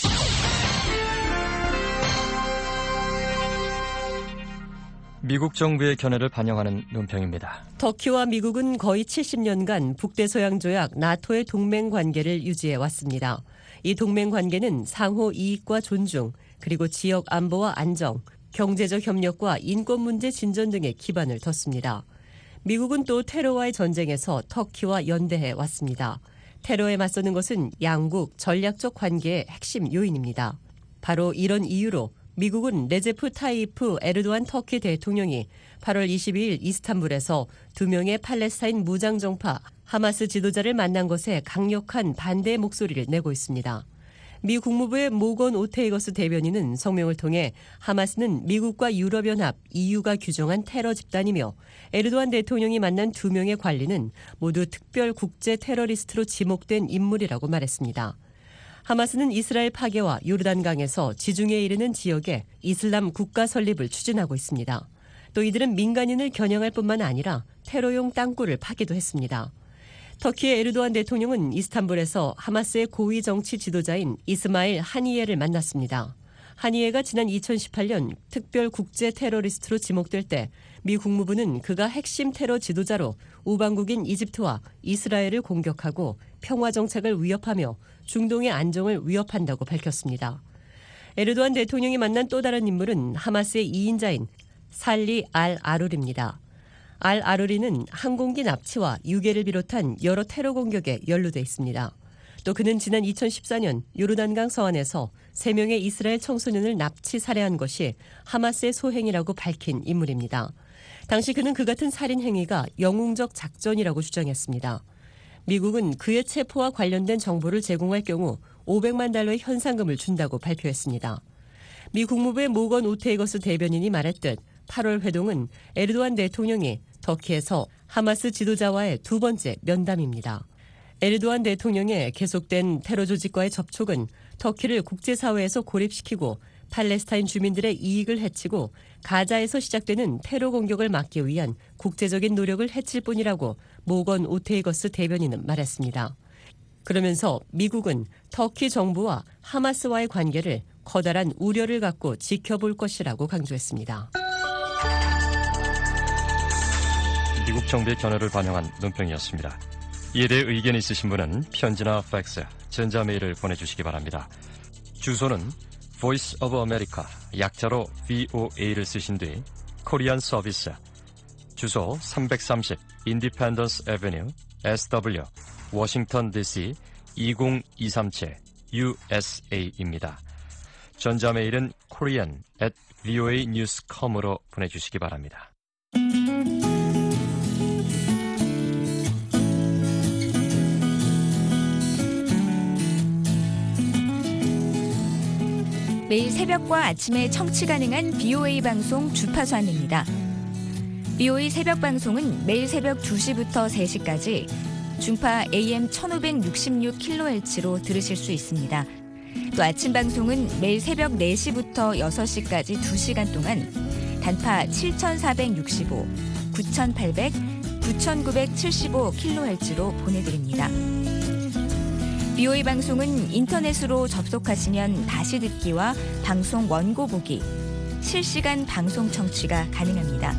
[SPEAKER 13] 미국 정부의 견해를 반영하는 논평입니다.
[SPEAKER 14] 터키와 미국은 거의 70년간 북대서양조약 나토의 동맹 관계를 유지해 왔습니다. 이 동맹 관계는 상호 이익과 존중, 그리고 지역 안보와 안정, 경제적 협력과 인권 문제 진전 등에 기반을 뒀습니다. 미국은 또 테러와의 전쟁에서 터키와 연대해 왔습니다. 테러에 맞서는 것은 양국 전략적 관계의 핵심 요인입니다. 바로 이런 이유로 미국은 레제프 타이프 에르도안 터키 대통령이 8월 22일 이스탄불에서 2명의 팔레스타인 무장정파 하마스 지도자를 만난 것에 강력한 반대의 목소리를 내고 있습니다. 미 국무부의 모건 오테이거스 대변인은 성명을 통해 하마스는 미국과 유럽연합, EU가 규정한 테러 집단이며 에르도안 대통령이 만난 2명의 관리는 모두 특별 국제 테러리스트로 지목된 인물이라고 말했습니다. 하마스는 이스라엘 파괴와 요르단강에서 지중해에 이르는 지역에 이슬람 국가 설립을 추진하고 있습니다. 또 이들은 민간인을 겨냥할 뿐만 아니라 테러용 땅굴을 파기도 했습니다. 터키의 에르도안 대통령은 이스탄불에서 하마스의 고위 정치 지도자인 이스마일 하니예를 만났습니다. 하니예가 지난 2018년 특별 국제 테러리스트로 지목될 때 미 국무부는 그가 핵심 테러 지도자로 우방국인 이집트와 이스라엘을 공격하고 평화 정착을 위협하며 중동의 안정을 위협한다고 밝혔습니다. 에르도안 대통령이 만난 또 다른 인물은 하마스의 2인자인 살리 알 아룰입니다. 알 아룰이는 항공기 납치와 유괴를 비롯한 여러 테러 공격에 연루돼 있습니다. 또 그는 지난 2014년 요르단강 서안에서 3명의 이스라엘 청소년을 납치 살해한 것이 하마스의 소행이라고 밝힌 인물입니다. 당시 그는 그 같은 살인 행위가 영웅적 작전이라고 주장했습니다. 미국은 그의 체포와 관련된 정보를 제공할 경우 $500만 달러의 현상금을 준다고 발표했습니다. 미 국무부의 모건 오테이거스 대변인이 말했듯 8월 회동은 에르도안 대통령이 터키에서 하마스 지도자와의 2번째 면담입니다. 에르도안 대통령의 계속된 테러 조직과의 접촉은 터키를 국제사회에서 고립시키고 팔레스타인 주민들의 이익을 해치고 가자에서 시작되는 테러 공격을 막기 위한 국제적인 노력을 해칠 뿐이라고 모건 오테이거스 대변인은 말했습니다. 그러면서 미국은 터키 정부와 하마스와의 관계를 커다란 우려를 갖고 지켜볼 것이라고 강조했습니다.
[SPEAKER 13] 미국 정부의 견해를 반영한 논평이었습니다. 이에 대해 의견이 있으신 분은 편지나 팩스, 전자메일을 보내주시기 바랍니다. 주소는 Voice of America, 약자로 VOA를 쓰신 뒤 코리안 서비스, 주소 330 Independence Avenue, SW, 워싱턴 DC 20237 USA입니다. 전자메일은 korean@voanews.com으로 보내주시기 바랍니다.
[SPEAKER 3] 매일 새벽과 아침에 청취 가능한 BOA 방송 주파수 안내입니다. BOA 새벽 방송은 매일 새벽 2시부터 3시까지 중파 AM 1566kHz로 들으실 수 있습니다. 또 아침 방송은 매일 새벽 4시부터 6시까지 2시간 동안 단파 7465, 9800, 9975kHz로 보내드립니다. BOA 방송은 인터넷으로 접속하시면 다시 듣기와 방송 원고 보기, 실시간 방송 청취가 가능합니다.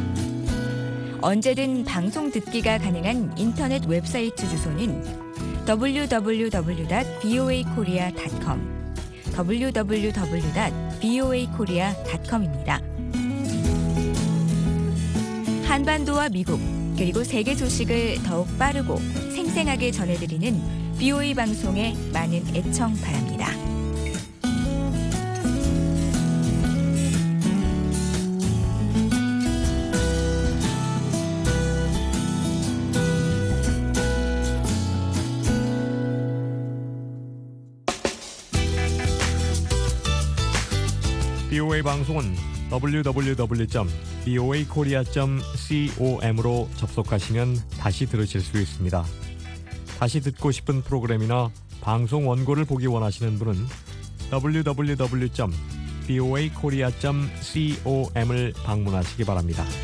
[SPEAKER 3] 언제든 방송 듣기가 가능한 인터넷 웹사이트 주소는 www.voakorea.com, www.voakorea.com입니다. 한반도와 미국, 그리고 세계 소식을 더욱 빠르고 생생하게 전해드리는 BOA 방송에 많은 애청 바랍니다.
[SPEAKER 15] BOA 방송은 www.voakorea.com으로 접속하시면 다시 들으실 수 있습니다. 다시 듣고 싶은 프로그램이나 방송 원고를 보기 원하시는 분은 www.voakorea.com을 방문하시기 바랍니다.